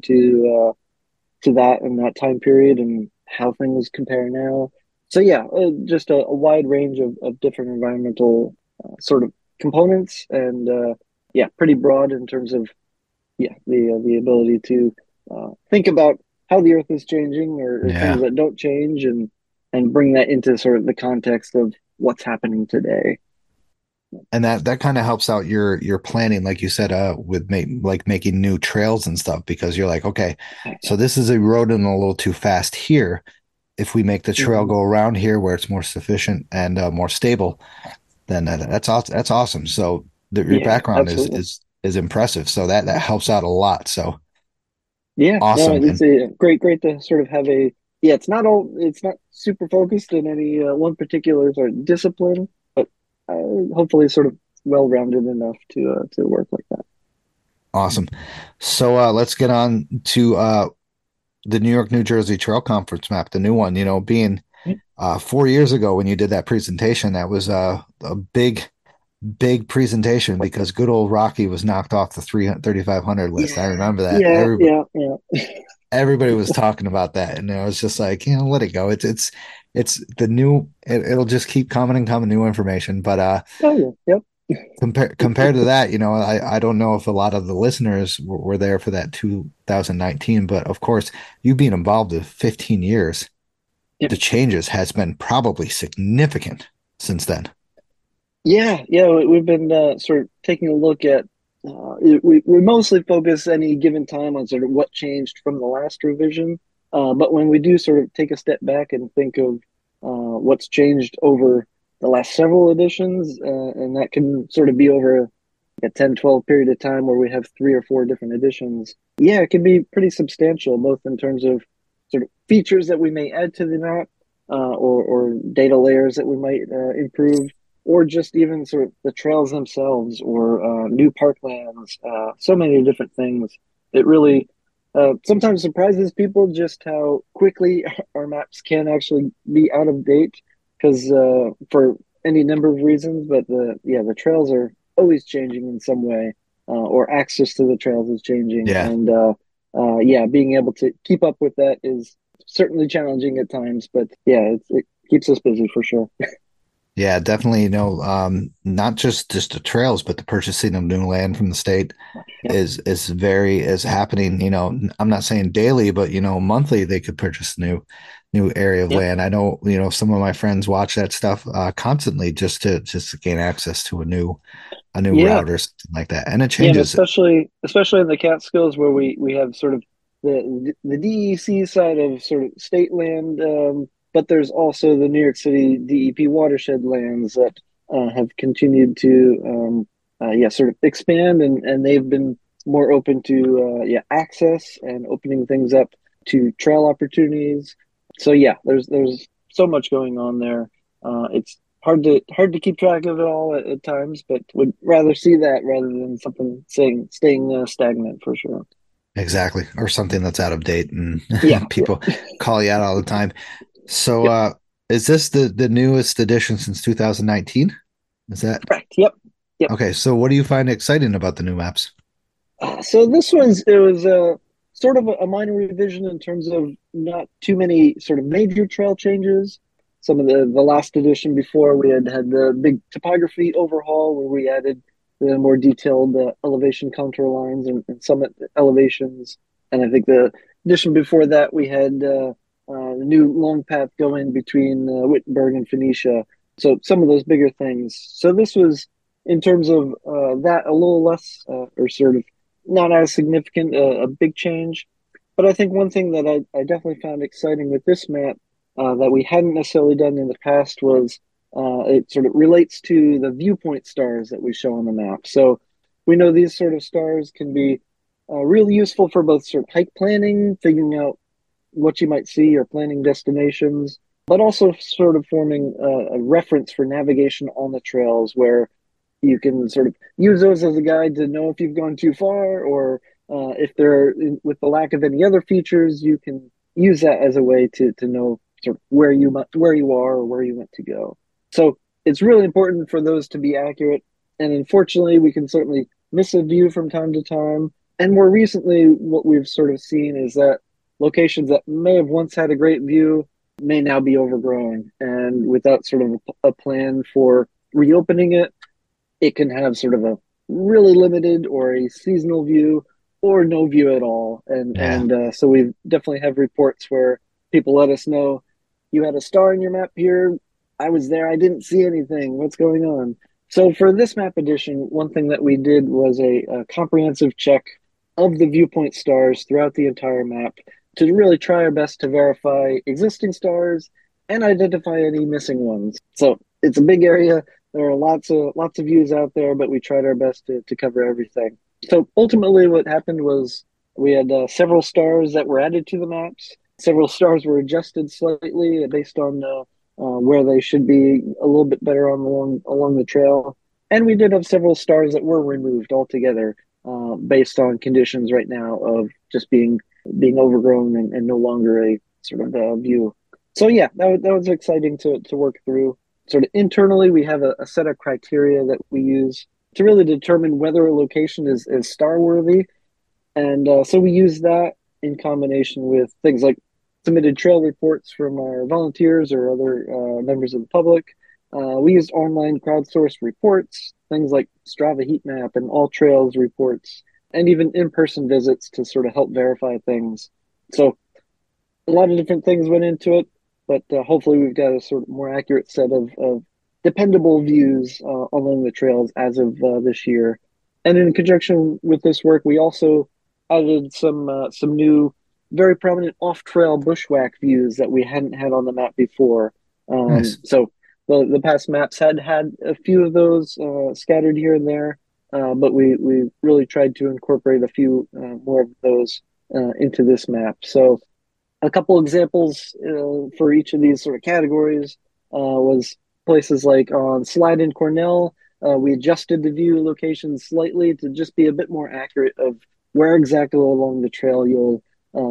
to that and that time period and how things compare now. So yeah, just a wide range of different environmental sort of components, and yeah, pretty broad in terms of yeah the ability to think about how the Earth is changing or things
Yeah.
that don't change, and bring that into sort of the context of what's happening today.
And that kind of helps out your planning, like you said, with making new trails and stuff, because you're like, okay, so this is eroding a little too fast here. If we make the trail
Mhm.
go around here where it's more sufficient and more stable, then that's awesome. That's awesome. So your
Yeah,
background
absolutely.
is impressive. So that helps out a lot. So
Yeah, no,
awesome.
it's
And
a great to sort of have a yeah. It's not super focused in any one particular sort of discipline, but hopefully sort of well rounded enough to work like that.
awesome. So let's get on to the New York, New Jersey Trail Conference map, the new one. You know, being 4 years ago when you did that presentation, that was a big presentation because good old Rocky was knocked off the 3,500 list. I
Yeah,
remember that.
yeah,
Everybody,
yeah, yeah.
everybody was talking about that, and I was just like, let it go. It's the new. It'll just keep coming and coming, new information. But
Oh yeah,
compared to that, I don't know if a lot of the listeners were there for that 2019, but of course, you being involved with 15 years,
yep.
the changes has been probably significant since then.
Yeah. We've been sort of taking a look at. We mostly focus any given time on sort of what changed from the last revision. But when we do sort of take a step back and think of what's changed over the last several editions, and that can sort of be over a 10, 12 period of time where we have 3 or 4 different editions. Yeah, it can be pretty substantial, both in terms of sort of features that we may add to the map, or data layers that we might improve, or just even sort of the trails themselves, or new parklands, so many different things. It really sometimes surprises people just how quickly our maps can actually be out of date, because for any number of reasons. But the trails are always changing in some way, or access to the trails is changing,
Yeah.
and being able to keep up with that is certainly challenging at times. But yeah, it keeps us busy for sure.
Yeah, definitely. Not just the trails, but the purchasing of new land from the state
Yep.
is happening. I'm not saying daily, but monthly they could purchase new area of
Yep.
land. I know, some of my friends watch that stuff constantly just to gain access to a new
Yeah.
route or something like that, and it
Yeah, and
changes.
especially in the Catskills, where we have sort of the DEC side of sort of state land, but there's also the New York City DEP watershed lands that have continued to sort of expand, and they've been more open to access and opening things up to trail opportunities. So yeah, there's so much going on there. It's hard to keep track of it all at times, but would rather see that rather than something staying stagnant for sure.
Exactly, or something that's out of date, and
Yeah.
people call you out all the time. So,
Yep.
is this the newest edition since 2019? Is that
Correct. Yep.
okay? So, what do you find exciting about the new maps?
So it was a sort of a minor revision in terms of not too many sort of major trail changes. Some of the last edition before, we had the big topography overhaul where we added the more detailed elevation contour lines and summit elevations. And I think the edition before that, we had the new long path going between Wittenberg and Phoenicia. So some of those bigger things. So this was, in terms of that, a little less, or sort of not as significant a big change. But I think one thing that I definitely found exciting with this map, that we hadn't necessarily done in the past, was it sort of relates to the viewpoint stars that we show on the map. So we know these sort of stars can be really useful for both sort of hike planning, figuring out what you might see, or planning destinations, but also sort of forming a reference for navigation on the trails, where you can sort of use those as a guide to know if you've gone too far, or if they're with the lack of any other features, you can use that as a way to know sort of where you are or where you want to go. So it's really important for those to be accurate. And unfortunately, we can certainly miss a view from time to time. And more recently, what we've sort of seen is that locations that may have once had a great view may now be overgrown. And without sort of a plan for reopening it, it can have sort of a really limited or a seasonal view, or no view at all. So we definitely have reports where people let us know, you had a star in your map here. I was there. I didn't see anything. What's going on? So for this map edition, one thing that we did was a comprehensive check of the viewpoint stars throughout the entire map, to really try our best to verify existing stars and identify any missing ones. So it's a big area. There are lots of views out there, but we tried our best to cover everything. So ultimately what happened was we had several stars that were added to the maps. Several stars were adjusted slightly based on where they should be a little bit better along the trail. And we did have several stars that were removed altogether, based on conditions right now of just being overgrown and no longer a sort of view. So yeah, that was exciting to work through. Sort of internally, we have a set of criteria that we use to really determine whether a location is star worthy. And so we use that. in combination with things like submitted trail reports from our volunteers or other members of the public. We used online crowdsourced reports, things like Strava heat map and all trails reports, and even in-person visits to sort of help verify things. So a lot of different things went into it, but hopefully we've got a sort of more accurate set of dependable views along the trails as of this year. And in conjunction with this work, we also added some new, very prominent off-trail bushwhack views that we hadn't had on the map before.
Nice.
So the past maps had a few of those scattered here and there, but we really tried to incorporate a few more of those into this map. So a couple examples for each of these sort of categories was places like on Slide in Cornell. We adjusted the view location slightly to just be a bit more accurate of where exactly along the trail you'll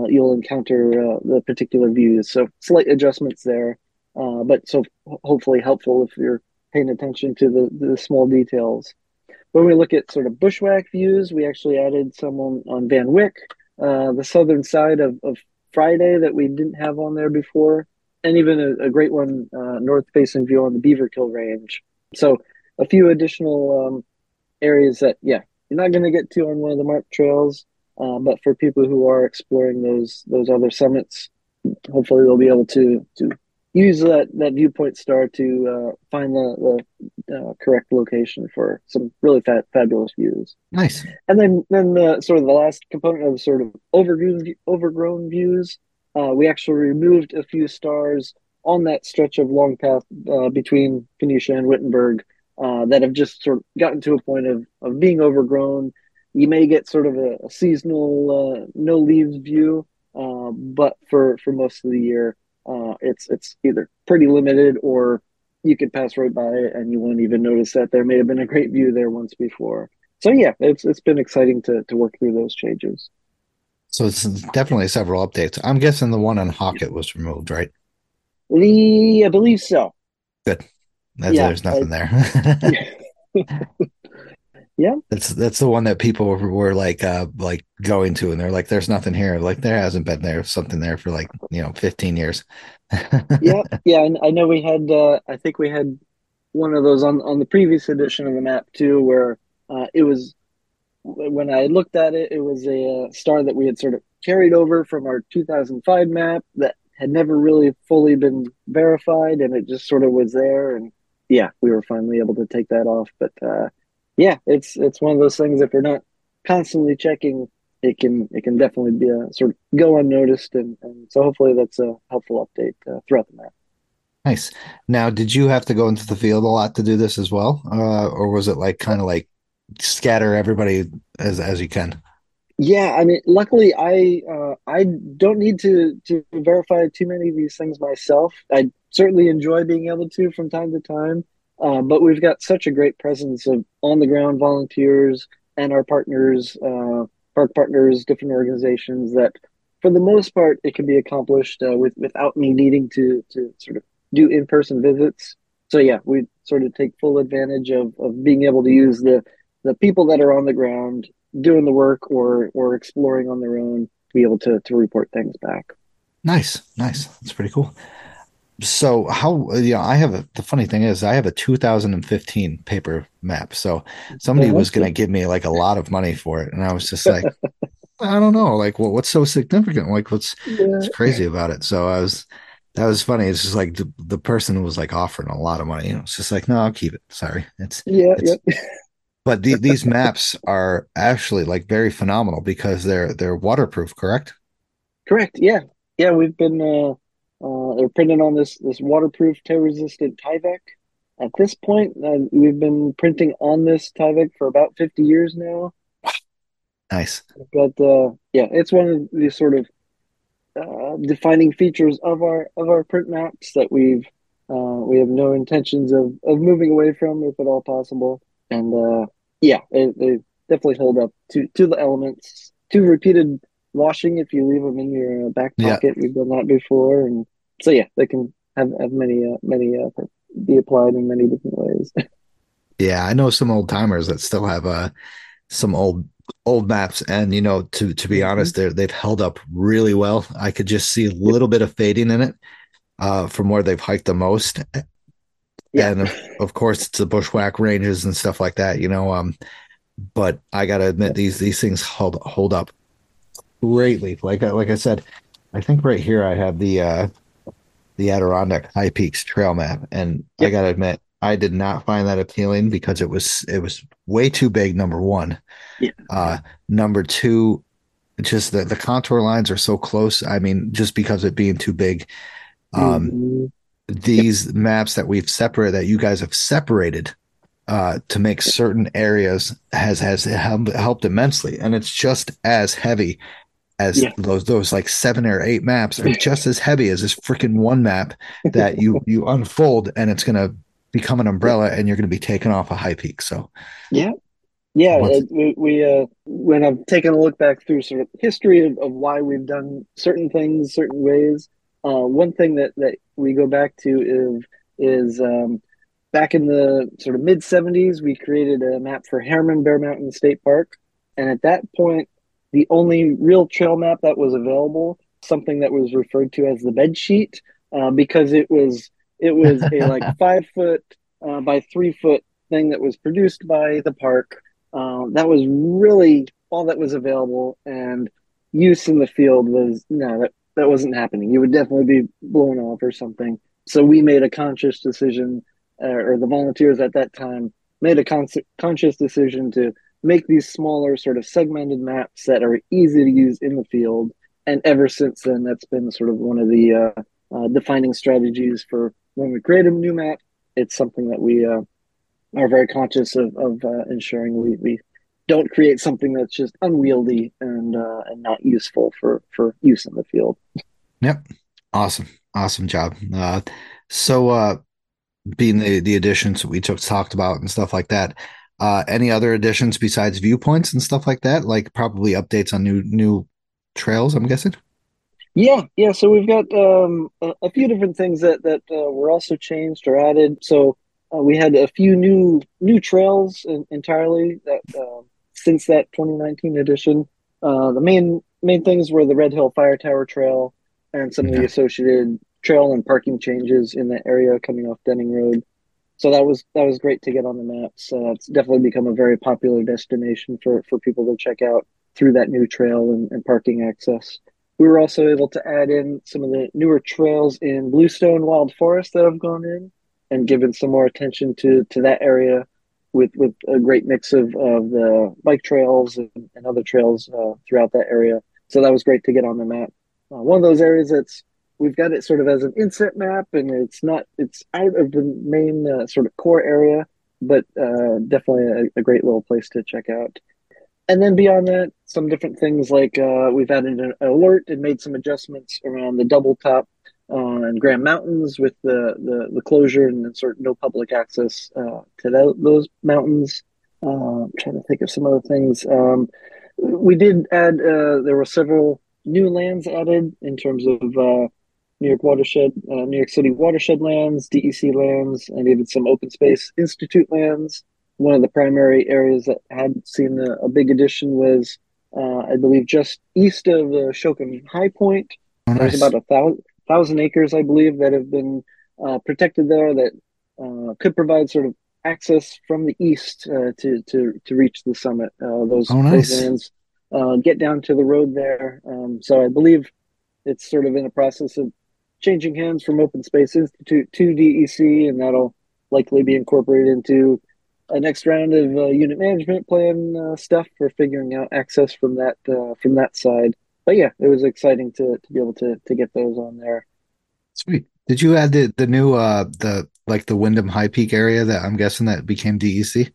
encounter the particular views. So slight adjustments there, but so hopefully helpful if you're paying attention to the small details. When we look at sort of bushwhack views, we actually added some on Van Wyck, the southern side of Friday that we didn't have on there before, and even a great one north-facing view on the Beaverkill Range. So a few additional areas that, you're not going to get to on one of the marked trails, but for people who are exploring those other summits, hopefully they'll be able to use that viewpoint star to find the correct location for some really fabulous views.
Nice.
And then sort of the last component of sort of overgrown views, we actually removed a few stars on that stretch of long path between Phoenicia and Wittenberg that have just sort of gotten to a point of being overgrown. You may get sort of a seasonal no leaves view, but for most of the year, it's either pretty limited or you could pass right by it and you won't even notice that there may have been a great view there once before. So yeah, it's been exciting to work through those changes.
So it's definitely several updates. I'm guessing the one on Hockett was removed, right?
I believe so.
Good. There's nothing there.
Yeah.
That's the one that people were like going to, and they're like, there's nothing here. Like there hasn't been something there for 15 years.
Yeah. And I know we had I think we had one of those on the previous edition of the map too, where it was, when I looked at it, it was a star that we had sort of carried over from our 2005 map that had never really fully been verified, and it just sort of was there. And yeah, we were finally able to take that off. But yeah, it's one of those things. If we're not constantly checking, it can definitely be a sort of go unnoticed, and so hopefully that's a helpful update throughout the map.
Nice. Now, did you have to go into the field a lot to do this as well, or was it kind of scatter everybody as you can?
Yeah, I mean, luckily I don't need to verify too many of these things myself. I certainly enjoy being able to from time to time, but we've got such a great presence of on the ground volunteers and our partners, park partners, different organizations, that for the most part it can be accomplished without me needing to sort of do in-person visits. So yeah, we sort of take full advantage of being able to use the people that are on the ground doing the work or exploring on their own to be able to report things back.
Nice. That's pretty cool. So the funny thing is I have a 2015 paper map. So somebody was going to give me a lot of money for it. And I was just like, I don't know, what's so significant? What's crazy about it? So that was funny. It's just like the person was offering a lot of money. It's just like, no, I'll keep it. Sorry. But these maps are actually very phenomenal because they're waterproof, correct?
Correct. Yeah. We've been they're printed on this waterproof, tear-resistant Tyvek. At this point, we've been printing on this Tyvek for about 50 years now.
Nice.
But it's one of the sort of defining features of our print maps that we have no intentions of moving away from, if at all possible. And they definitely hold up to the elements. To repeated washing if you leave them in your back pocket. We've done that before, and so they can have many be applied in many different ways.
Yeah, I know some old timers that still have some old old maps, and to be honest, they've held up really well. I could just see a little bit of fading in it from where they've hiked the most.
Yeah.
And of course it's the bushwhack ranges and stuff like that, but I gotta admit these things hold up greatly. Like I said, I think right here I have the Adirondack High Peaks trail map, and I gotta admit I did not find that appealing because it was way too big, number one. Number two, just the contour lines are so close. I mean, just because of it being too big. These maps that you guys have separated to make certain areas has helped immensely, and it's just as heavy as those like 7 or 8 maps are just as heavy as this freaking one map that you unfold, and it's gonna become an umbrella, and you're gonna be taken off a high peak. So
we when I've taken a look back through sort of history of why we've done certain things certain ways, one thing that we go back to is back in the sort of mid 70s, we created a map for Harriman Bear Mountain State Park. And at that point, the only real trail map that was available, something that was referred to as the bed sheet, because it was a like 5 foot by 3 foot thing that was produced by the park. That was really all that was available, and use in the field was that wasn't happening. You would definitely be blown off or something. So we made a conscious decision, or the volunteers at that time made a conscious decision to make these smaller sort of segmented maps that are easy to use in the field. And ever since then, that's been sort of one of the defining strategies for when we create a new map. It's something that we are very conscious of ensuring we don't create something that's just unwieldy and not useful for use in the field.
Yep. Awesome job. So being the additions we talked about and stuff like that, any other additions besides viewpoints and stuff like that, like probably updates on new trails, I'm guessing?
Yeah. So we've got a few different things that were also changed or added. So we had a few new trails entirely that since that 2019 edition. The main things were the Red Hill Fire Tower Trail and some of the associated trail and parking changes in that area coming off Denning Road. So that was great to get on the maps. It's definitely become a very popular destination for people to check out through that new trail and parking access. We were also able to add in some of the newer trails in Bluestone Wild Forest that have gone in and given some more attention to that area with a great mix of the bike trails and other trails throughout that area. So that was great to get on the map. One of those areas we've got it sort of as an inset map, and it's out of the main sort of core area, but definitely a great little place to check out. And then beyond that, some different things like we've added an alert and made some adjustments around the double top and Grand Mountains with the closure and sort of no public access to those mountains. I'm trying to think of some other things. We did add, there were several new lands added in terms of New York City watershed lands, DEC lands, and even some Open Space Institute lands. One of the primary areas that had seen a big addition was, I believe, just east of Shokin High Point.
Oh, nice.
There's about 1,000 acres, I believe, that have been protected there that could provide sort of access from the east to reach the summit. Those lands get down to the road there. So I believe it's sort of in the process of changing hands from Open Space Institute to DEC, and that'll likely be incorporated into a next round of unit management plan stuff for figuring out access from that side. But yeah, it was exciting to be able to get those on there.
Sweet. Did you add the new the Wyndham High Peak area that I'm guessing that became DEC?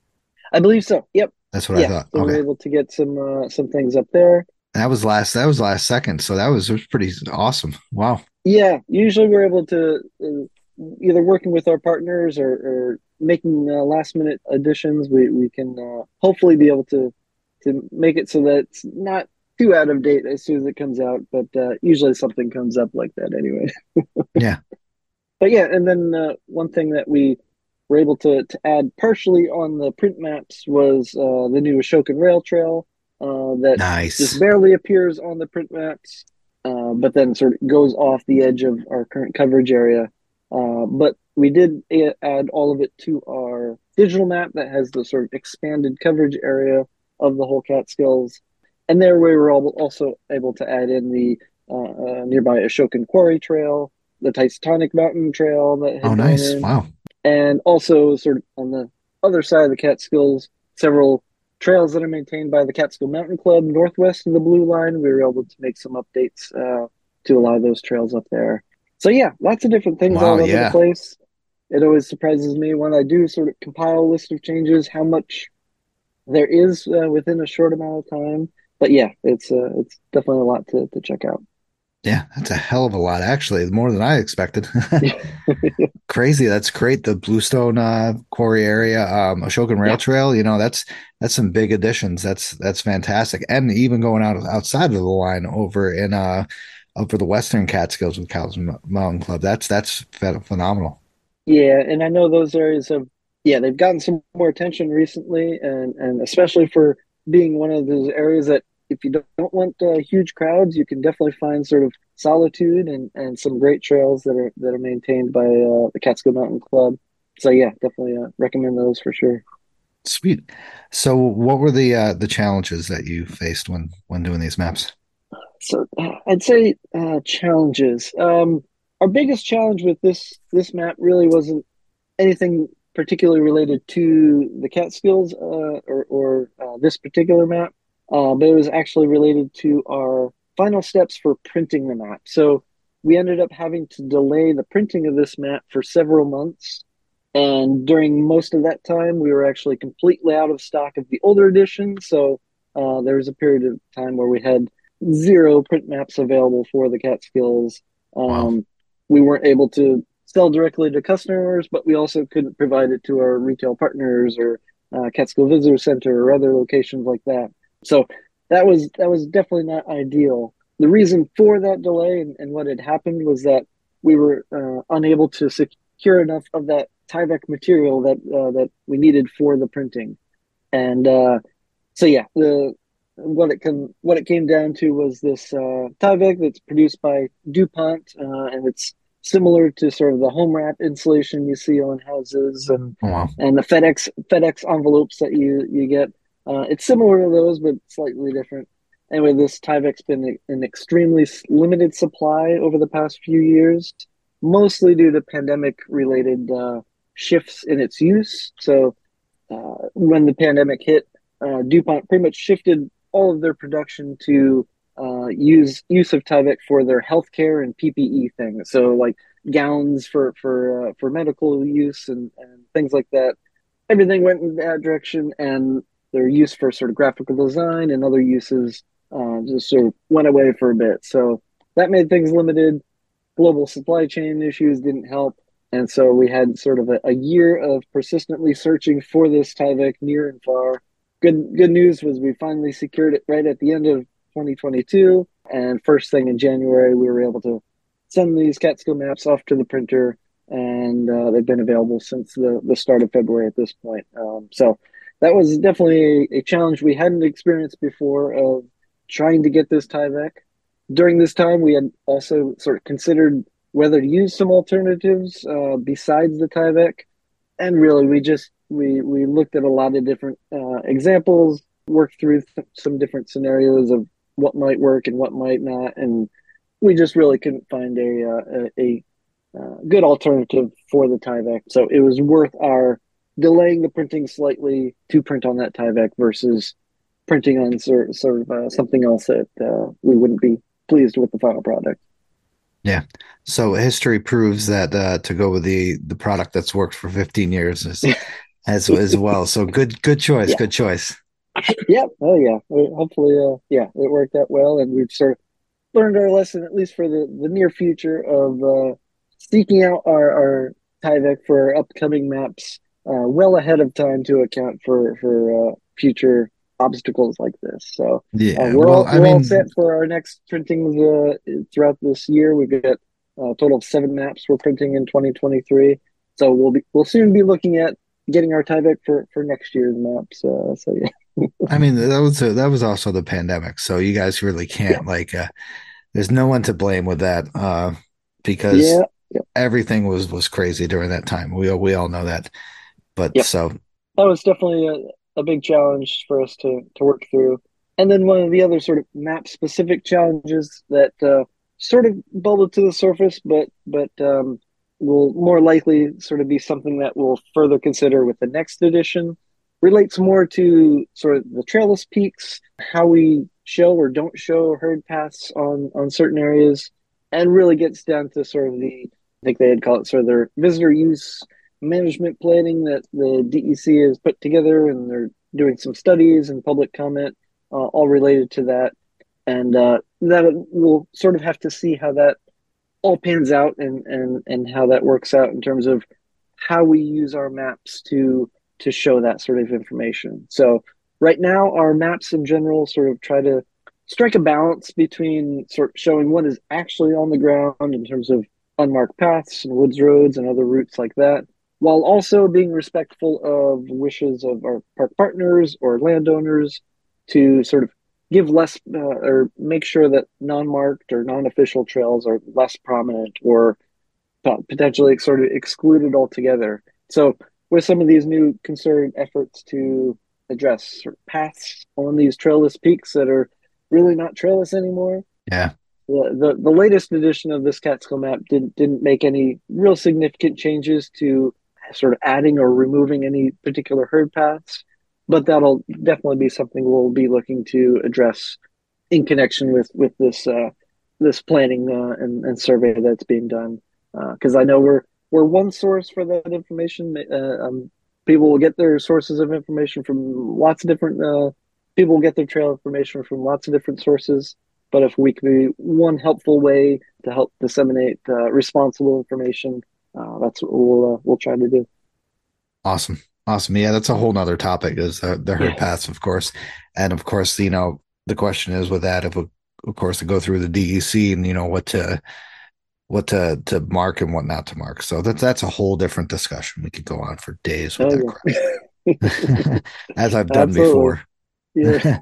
I believe so. Yep.
That's what I thought.
So we were able to get some things up there.
That was last second, so it was pretty awesome. Wow.
Yeah, usually we're able to either working with our partners or making last minute additions. We can hopefully be able to make it so that it's not too out of date as soon as it comes out, but usually something comes up like that anyway.
Yeah.
But yeah, and then one thing that we were able to add partially on the print maps was the new Ashokan Rail Trail that just
Nice.
barely appears on the print maps, but then sort of goes off the edge of our current coverage area. But we did add all of it to our digital map that has the sort of expanded coverage area of the whole Catskills. And there we were also able to add in the nearby Ashokan Quarry Trail, the Titanic Mountain Trail that
Oh,
had gone
nice.
in,
Wow.
and also sort of on the other side of the Catskills, several trails that are maintained by the Catskill Mountain Club northwest of the Blue Line. We were able to make some updates to allow those trails up there. So yeah, lots of different things
Wow.
all over the
Yeah.
place. It always surprises me when I do sort of compile a list of changes, how much there is within a short amount of time. But yeah, it's definitely a lot to check out.
Yeah. That's a hell of a lot, actually, more than I expected. Crazy. That's great. The Bluestone quarry area, Ashokan Rail
Yeah,
Trail, that's some big additions. That's fantastic. And even going outside of the line over the Western Catskills with Cowles Mountain Club. That's phenomenal.
yeah, and I know those areas have, yeah, they've gotten some more attention recently, and especially for being one of those areas that if you don't want huge crowds, you can definitely find sort of solitude and some great trails that are maintained by the Catskill Mountain Club. So yeah, definitely recommend those for sure.
Sweet. So what were the challenges that you faced when doing these maps?
So I'd say challenges. Our biggest challenge with this map really wasn't anything particularly related to the Catskills or this particular map, but it was actually related to our final steps for printing the map. So we ended up having to delay the printing of this map for several months. And during most of that time, we were actually completely out of stock of the older edition. So there was a period of time where we had zero print maps available for the Catskills.
Wow.
We weren't able to sell directly to customers, but we also couldn't provide it to our retail partners or Catskill Visitor Center or other locations like that. So that was definitely not ideal. The reason for that delay and what had happened was that we were unable to secure enough of that Tyvek material that we needed for the printing, and so yeah, the what it came down to was this Tyvek that's produced by DuPont, and it's similar to sort of the home wrap insulation you see on houses
Oh, wow.
and the FedEx envelopes that you get. It's similar to those, but slightly different. Anyway, this Tyvek's been in extremely limited supply over the past few years, mostly due to pandemic related shifts in its use. So when the pandemic hit, DuPont pretty much shifted all of their production to use of Tyvek for their healthcare and PPE things. So like gowns for medical use and things like that. Everything went in that direction, and their use for sort of graphical design and other uses just sort of went away for a bit. So that made things limited. Global supply chain issues didn't help. And so we had sort of a year of persistently searching for this Tyvek near and far. Good news was we finally secured it right at the end of 2022. And first thing in January, we were able to send these Catskill maps off to the printer. And they've been available since the start of February at this point. So that was definitely a challenge we hadn't experienced before of trying to get this Tyvek. During this time, we had also sort of considered whether to use some alternatives besides the Tyvek. And really, we looked at a lot of different examples, worked through some different scenarios of what might work and what might not, and we just really couldn't find a good alternative for the Tyvek. So it was worth our delaying the printing slightly to print on that Tyvek versus printing on sort of something else that we wouldn't be pleased with the final product.
Yeah. So history proves that to go with the product that's worked for 15 years as well. So good choice.
Yeah.
Good choice.
Yeah. Oh yeah. Hopefully, yeah, it worked out well, and we've sort of learned our lesson at least for the near future of seeking out our Tyvek for upcoming maps well ahead of time to account for future obstacles like this. So
Yeah.
we're
Well,
all set for our next printings throughout this year. We've got a total of 7 maps we're printing in 2023. So we'll soon be looking at getting our Tyvek for next year's maps. So yeah.
I mean, that was also the pandemic, so you guys really can't there's no one to blame with that because
Yeah. Yeah.
everything was crazy during that time. We all know that. But
Yep.
so
That was definitely a big challenge for us to work through. And then one of the other sort of map specific challenges that sort of bubbled to the surface, but will more likely sort of be something that we'll further consider with the next edition, relates more to sort of the trailless peaks, how we show or don't show herd paths on certain areas, and really gets down to sort of I think they'd call it sort of their visitor use management planning that the DEC has put together, and they're doing some studies and public comment, all related to that. And that we'll sort of have to see how that all pans out and how that works out in terms of how we use our maps to show that sort of information. So right now, our maps in general sort of try to strike a balance between sort of showing what is actually on the ground in terms of unmarked paths and woods roads and other routes like that, while also being respectful of wishes of our park partners or landowners to sort of give less or make sure that non-marked or non-official trails are less prominent or potentially sort of excluded altogether. So with some of these new concerted efforts to address sort of paths on these trailless peaks that are really not trailless anymore,
yeah.
the latest edition of this Catskill map didn't make any real significant changes to sort of adding or removing any particular herd paths, but that'll definitely be something we'll be looking to address in connection with this planning and survey that's being done. Because I know we're one source for that information. People will get their sources of information from lots of different. People will get their trail information from lots of different sources. But if we can be one helpful way to help disseminate responsible information, that's what we'll try to do.
Awesome. Yeah, that's a whole nother topic is the herd paths, of course. And of course, the question is with that, of course, to go through the DEC and, what to mark and what not to mark. So that's a whole different discussion. We could go on for days with that as I've done before.
Yeah.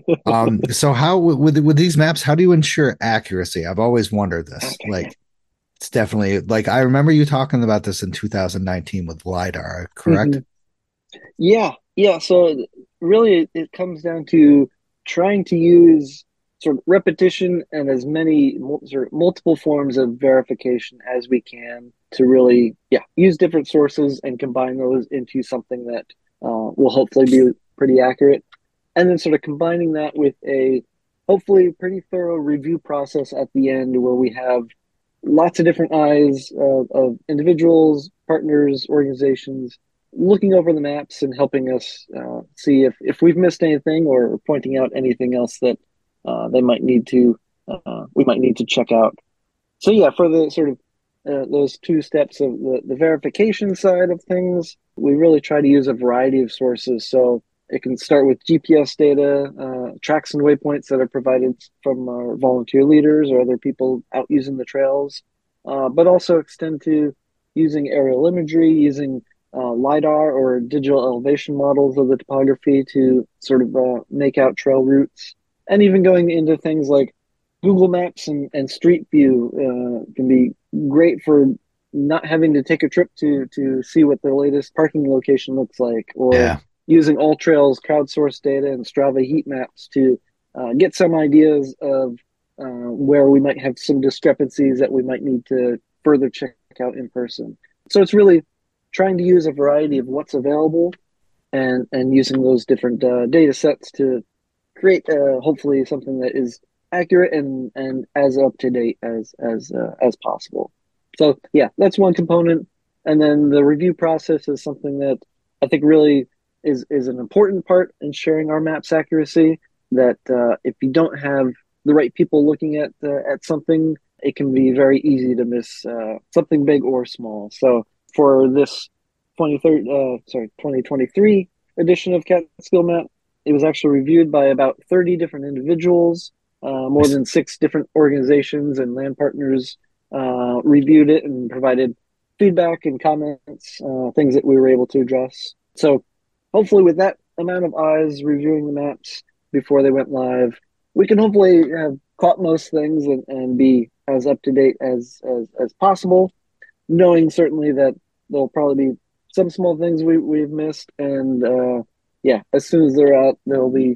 So how with these maps, how do you ensure accuracy? I've always wondered this. Like, it's definitely like I remember you talking about this in 2019 with LiDAR, correct?
Mm-hmm. Yeah. So really, it comes down to trying to use sort of repetition and as many sort of multiple forms of verification as we can to really, use different sources and combine those into something that will hopefully be pretty accurate. And then sort of combining that with a hopefully pretty thorough review process at the end where we have lots of different eyes of individuals, partners, organizations looking over the maps and helping us see if we've missed anything or pointing out anything else that we might need to check out. So for the sort of those two steps of the verification side of things, we really try to use a variety of sources. So it can start with GPS data, tracks and waypoints that are provided from our volunteer leaders or other people out using the trails, but also extend to using aerial imagery, using LiDAR or digital elevation models of the topography to sort of make out trail routes. And even going into things like Google Maps and Street View can be great for not having to take a trip to see what the latest parking location looks like, or using AllTrails crowdsourced data and Strava heat maps to get some ideas of where we might have some discrepancies that we might need to further check out in person. So it's really trying to use a variety of what's available and using those different data sets to create hopefully something that is accurate and as up to date as possible. So that's one component. And then the review process is something that I think really is an important part in sharing our maps accuracy. That if you don't have the right people looking at something, it can be very easy to miss something big or small. So for this 2023 edition of Catskill Map, it was actually reviewed by about 30 different individuals, more than 6 different organizations and land partners reviewed it and provided feedback and comments, things that we were able to address. So hopefully with that amount of eyes reviewing the maps before they went live, we can hopefully have caught most things and be as up to date as possible, knowing certainly that there'll probably be some small things we've missed. And yeah, as soon as they're out, there'll be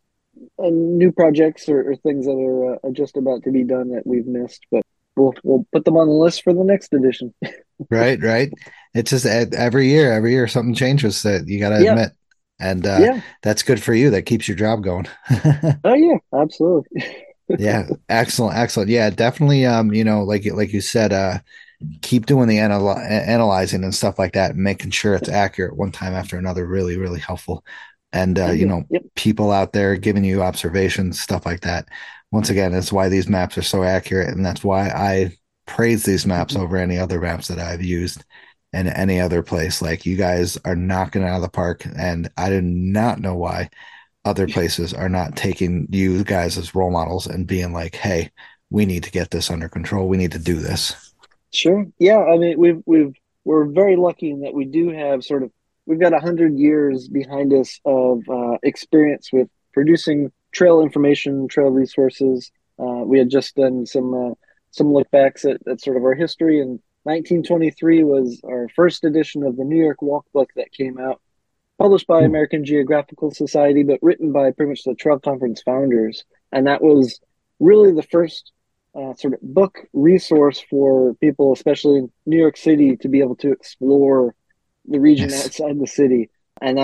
new projects or things that are just about to be done that we've missed. But we'll put them on the list for the next edition.
Right, right. It's just every year something changes that you got to
Yeah.
admit. And
Yeah.
that's good for you. That keeps your job going.
Oh yeah, absolutely.
Yeah, excellent, excellent. Yeah, definitely. Like you said, keep doing the analyzing and stuff like that, and making sure it's accurate one time after another. Really, really helpful. And
Yep.
people out there giving you observations, stuff like that. Once again, that's why these maps are so accurate, and that's why I praise these maps over any other maps that I've used in any other place. Like, you guys are knocking it out of the park, and I do not know why other places are not taking you guys as role models and being like, hey, we need to get this under control. We need to do this.
Sure. Yeah. I mean, we're very lucky in that we do have we've got 100 years behind us of experience with producing trail information, trail resources. We had just done some look backs at sort of our history, and 1923 was our first edition of the New York Walk Book that came out, published by American Geographical Society, but written by pretty much the Trail Conference founders. And that was really the first sort of book resource for people, especially in New York City, to be able to explore the region
Yes.
outside the city. And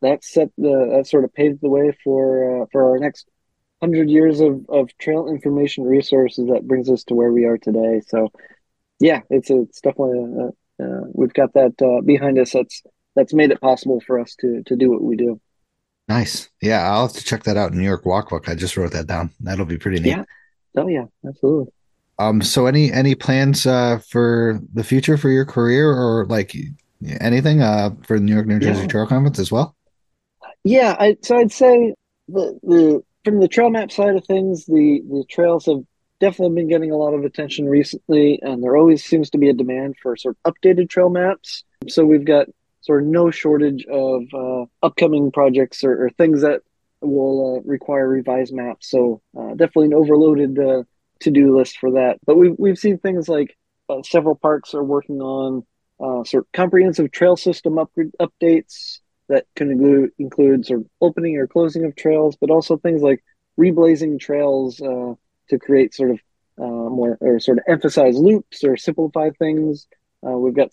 that sort of paved the way for our next 100 years of trail information resources that brings us to where we are today. So yeah, it's definitely we've got that behind us. That's made it possible for us to do what we do.
Nice. Yeah, I'll have to check that out. New York Walk Book. I just wrote that down. That'll be pretty neat.
Yeah. Oh yeah, absolutely.
So any plans for the future for your career, or like anything for the New York, New Jersey
Yeah.
Trail Conference as well?
Yeah, I'd say the from the trail map side of things, the trails have definitely been getting a lot of attention recently, and there always seems to be a demand for sort of updated trail maps. So we've got sort of no shortage of upcoming projects or things that will require revised maps. So definitely an overloaded to-do list for that. But we've seen things like several parks are working on sort of comprehensive trail system updates that can include sort of opening or closing of trails, but also things like reblazing trails to create sort of more or sort of emphasize loops or simplify things. We've got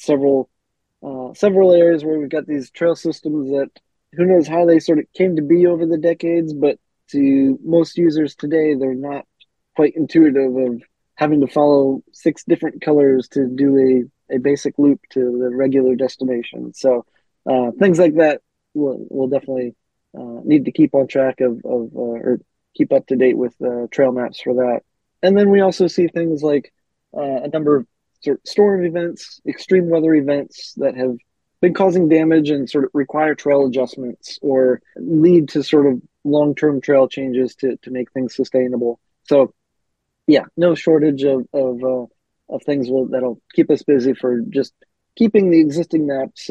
several areas where we've got these trail systems that who knows how they sort of came to be over the decades, but to most users today, they're not quite intuitive of having to follow 6 different colors to do a basic loop to the regular destination. So things like that will definitely need to keep on track of or keep up to date with trail maps for that. And then we also see things like a number of sort of storm events, extreme weather events that have been causing damage and sort of require trail adjustments or lead to sort of long-term trail changes to make things sustainable. So yeah, no shortage of things that'll keep us busy for just keeping the existing maps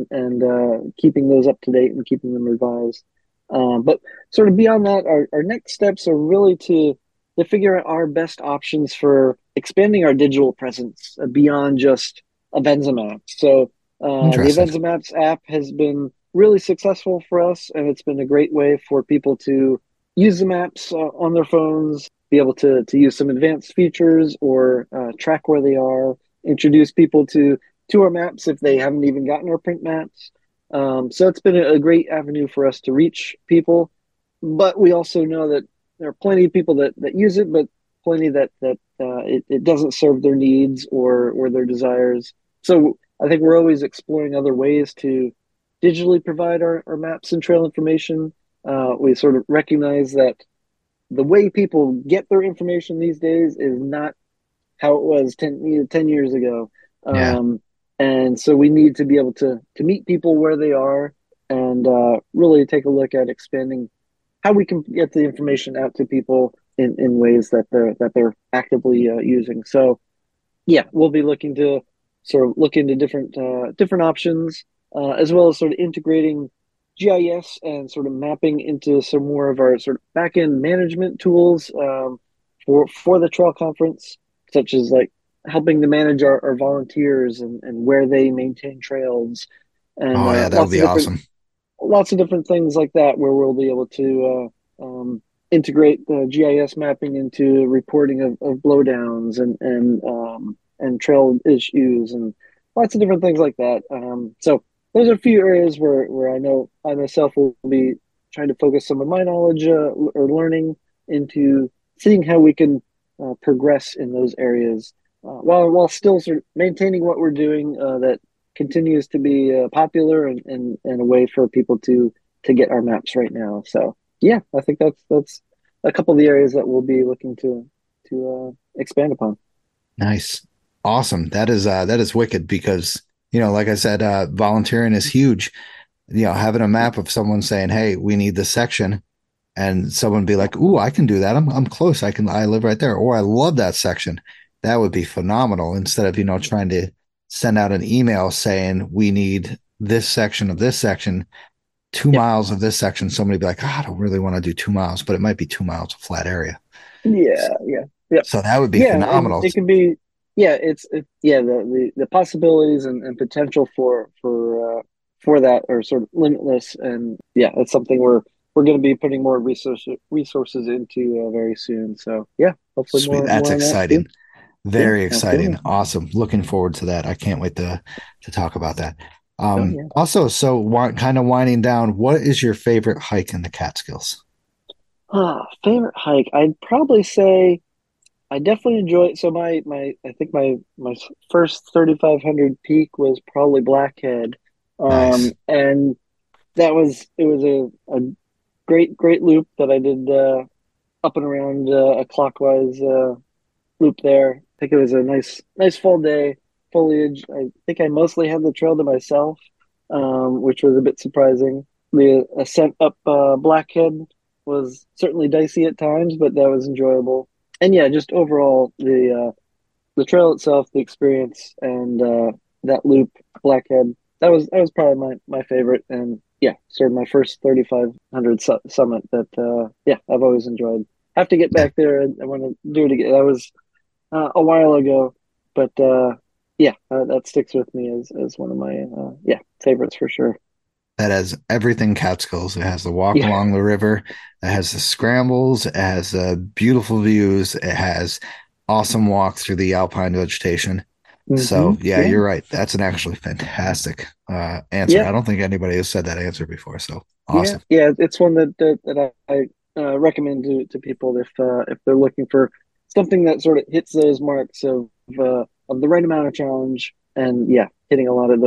and keeping those up to date and keeping them revised. But sort of beyond that, our next steps are really to figure out our best options for expanding our digital presence beyond just Avenza Maps. So the
Interesting.
Avenza Maps app has been really successful for us, and it's been a great way for people to use the maps on their phones, be able to use some advanced features or track where they are, introduce people to our maps if they haven't even gotten our print maps. So it's been a great avenue for us to reach people. But we also know that there are plenty of people that use it, but plenty that it doesn't serve their needs or their desires. So I think we're always exploring other ways to digitally provide our maps and trail information. We sort of recognize that the way people get their information these days is not how it was 10 years ago.
Yeah.
And so we need to be able to meet people where they are and really take a look at expanding how we can get the information out to people in ways that they're actively using. So yeah, we'll be looking to sort of look into different options, as well as sort of integrating GIS and sort of mapping into some more of our sort of back end management tools for the trail conference, such as like helping to manage our volunteers and where they maintain trails and
Oh yeah, that would be awesome.
lots of different things like that, where we'll be able to integrate the GIS mapping into reporting of blowdowns and trail issues and lots of different things like that. So those are a few areas where I know I myself will be trying to focus some of my knowledge or learning into seeing how we can progress in those areas while still sort of maintaining what we're doing that continues to be popular and a way for people to get our maps right now. So yeah, I think that's a couple of the areas that we'll be looking to expand upon.
Nice. Awesome. That is wicked because, like I said, volunteering is huge. Having a map of someone saying, "Hey, we need this section," and someone be like, "Ooh, I can do that. I'm close. I live right there," or "I love that section." That would be phenomenal instead of, trying to send out an email saying we need this section of this section, 2 miles of this section. Somebody be like, I don't really want to do 2 miles, but it might be 2 miles of flat area.
Yeah.
So that would be
Yeah, and
phenomenal.
it can be, yeah, the possibilities and potential for that are sort of limitless, and yeah, it's something we're going to be putting more resources into very soon. So yeah, hopefully
Sweet. That's
more on that
exciting.
soon. Yeah,
Very exciting.
absolutely.
Awesome. Looking forward to that. I can't wait to talk about that.
Oh yeah.
Also, so kind of winding down, what is your favorite hike in the Catskills?
Favorite hike? I'd probably say I definitely enjoy it. So I think my first 3,500 peak was probably Blackhead,
Nice.
and it was a great loop that I did up and around a clockwise loop there. I think it was a nice fall day, foliage. I think I mostly had the trail to myself, which was a bit surprising. The ascent up Blackhead was certainly dicey at times, but that was enjoyable. And yeah, just overall the trail itself, the experience, and that loop, Blackhead, that was probably my favorite. And yeah, sort of my first 3,500 summit that yeah, I've always enjoyed. Have to get
That
back there. I want to do it again. That was a while ago, but yeah, that sticks with me as one of my yeah, favorites for sure.
that has everything Catskills. It has the walk
Yeah.
along the river. It has the scrambles. It has beautiful views. It has awesome walks through the alpine vegetation. So yeah,
Yeah.
you're right. That's an actually fantastic answer.
Yeah.
I don't think anybody has said that answer before. So
Yeah.
awesome.
Yeah. It's one that I recommend to people if they're looking for something that sort of hits those marks of the right amount of challenge, and yeah, hitting a lot of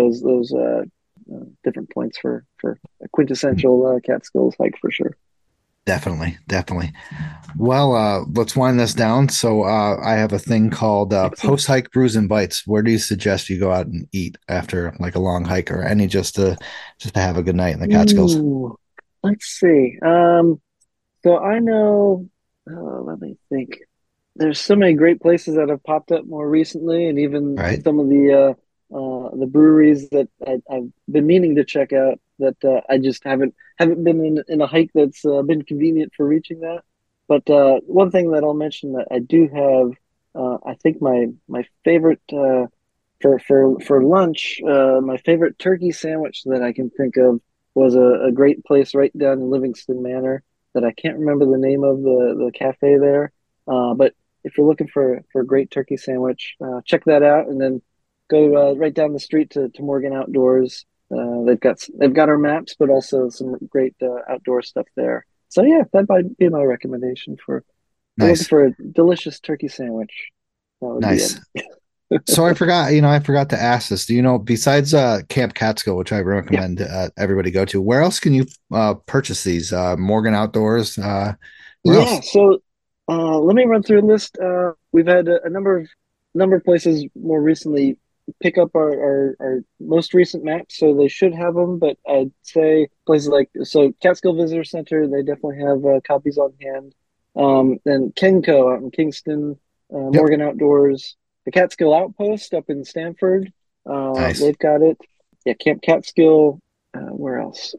those different points for a quintessential Catskills hike for sure.
Definitely, definitely. Well, let's wind this down. So, I have a thing called
Excellent.
post hike brews and bites. Where do you suggest you go out and eat after like a long hike, or any just to have a good night in the Catskills?
Ooh, let's see. So I know. Let me think. There's so many great places that have popped up more recently, and even
Right.
some of the breweries that I've been meaning to check out that I just haven't been in a hike that's been convenient for reaching that. But one thing that I'll mention that I do have, I think my favorite for lunch, my favorite turkey sandwich that I can think of was a great place right down in Livingston Manor that I can't remember the name of the cafe there. But if you're looking for a great turkey sandwich, check that out, and then go right down the street to Morgan Outdoors. They've got our maps, but also some great outdoor stuff there. So yeah, that might be my recommendation for if you're looking
Nice,
for a delicious turkey sandwich. That would be
nice. So I forgot to ask this. Do you know, besides Camp Catskill, which I
it.
recommend everybody go to, where else can you purchase these? Morgan Outdoors. Where
Yeah,
else?
so let me run through a list. We've had a number of places more recently pick up our most recent maps, so they should have them. But I'd say places like Catskill Visitor Center, they definitely have copies on hand. Then Kenco out in Kingston,
Yep.
Morgan Outdoors, the Catskill Outpost up in Stanford,
Nice.
They've got it. Yeah, Camp Catskill. Where else?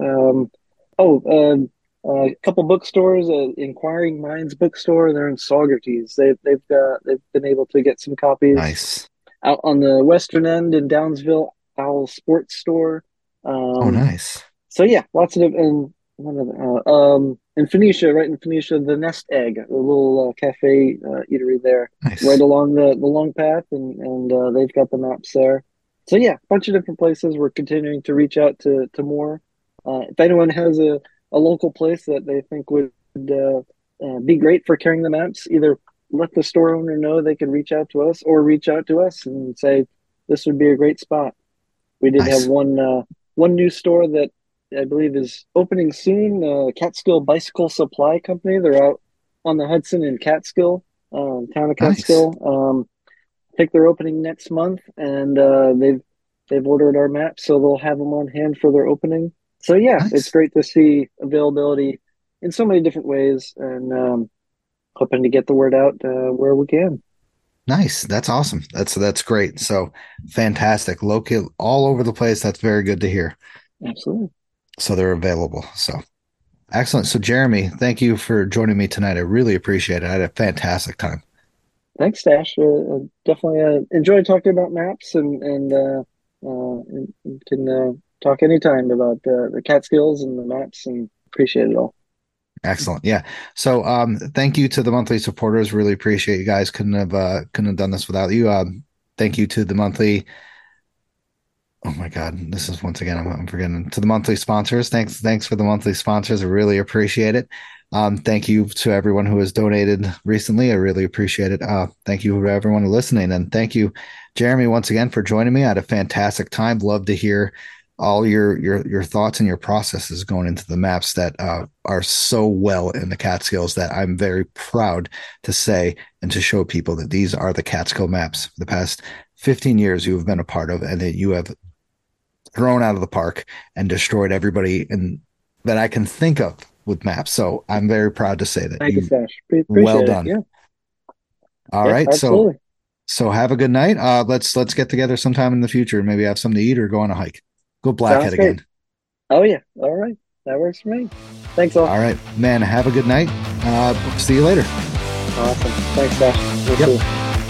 A couple bookstores. Inquiring Minds bookstore. They're in Saugerties. They've been able to get some copies.
Nice.
Out on the western end in Downsville, Owl Sports Store.
Oh, nice.
So yeah, lots of and in Phoenicia, right in Phoenicia, the Nest Egg, a little cafe eatery there,
Nice.
right along the long path, and they've got the maps there. So yeah, a bunch of different places. We're continuing to reach out to more. If anyone has a local place that they think would be great for carrying the maps, either let the store owner know they can reach out to us, or reach out to us and say this would be a great spot. We did
Nice.
have one new store that I believe is opening soon. Catskill Bicycle Supply Company. They're out on the Hudson in Catskill, town of Catskill.
Nice.
I think they're opening next month, and they've ordered our maps, so they'll have them on hand for their opening. So yeah,
Nice.
It's great to see availability in so many different ways, and hoping to get the word out where we can.
Nice. That's awesome. That's great. So fantastic. Local all over the place. That's very good to hear.
Absolutely. So
they're available. So excellent. So Jeremy, thank you for joining me tonight. I really appreciate it. I had a fantastic time.
Thanks, Stash. Definitely enjoyed talking about maps, and can talk anytime about the Catskills and the maps, and appreciate it all.
Excellent. Yeah. So thank you to the monthly supporters. Really appreciate you guys. Couldn't have done this without you. Thank you to the monthly. Oh my God, this is once again, I'm forgetting, to the monthly sponsors. Thanks for the monthly sponsors. I really appreciate it. Thank you to everyone who has donated recently. I really appreciate it. Thank you to everyone listening. And thank you, Jeremy, once again for joining me. I had a fantastic time. Love to hear all your thoughts and your processes going into the maps that are so well in the Catskills, that I'm very proud to say and to show people that these are the Catskill maps for the past 15 years you have been a part of, and that you have thrown out of the park and destroyed everybody that I can think of with maps. So I'm very proud to say that.
Thank you, Stash.
Well done.
Yeah.
All right.
Absolutely.
So have a good night. Let's get together sometime in the future. Maybe have something to eat or go on a hike. Go Blackhead again.
Oh yeah. All right. That works for me. Thanks all.
All right, man. Have a good night. See you later.
Awesome. Thanks, Stash.
Yep.
Cool.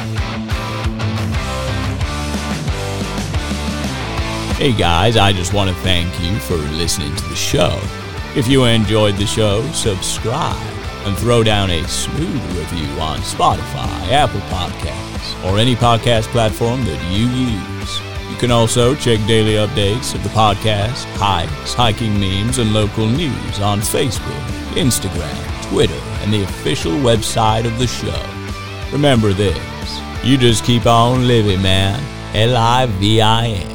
Hey guys, I just want to thank you for listening to the show. If you enjoyed the show, subscribe and throw down a smooth review on Spotify, Apple Podcasts, or any podcast platform that you use. You can also check daily updates of the podcast, hikes, hiking memes, and local news on Facebook, Instagram, Twitter, and the official website of the show. Remember this, you just keep on living, man. LIVIN.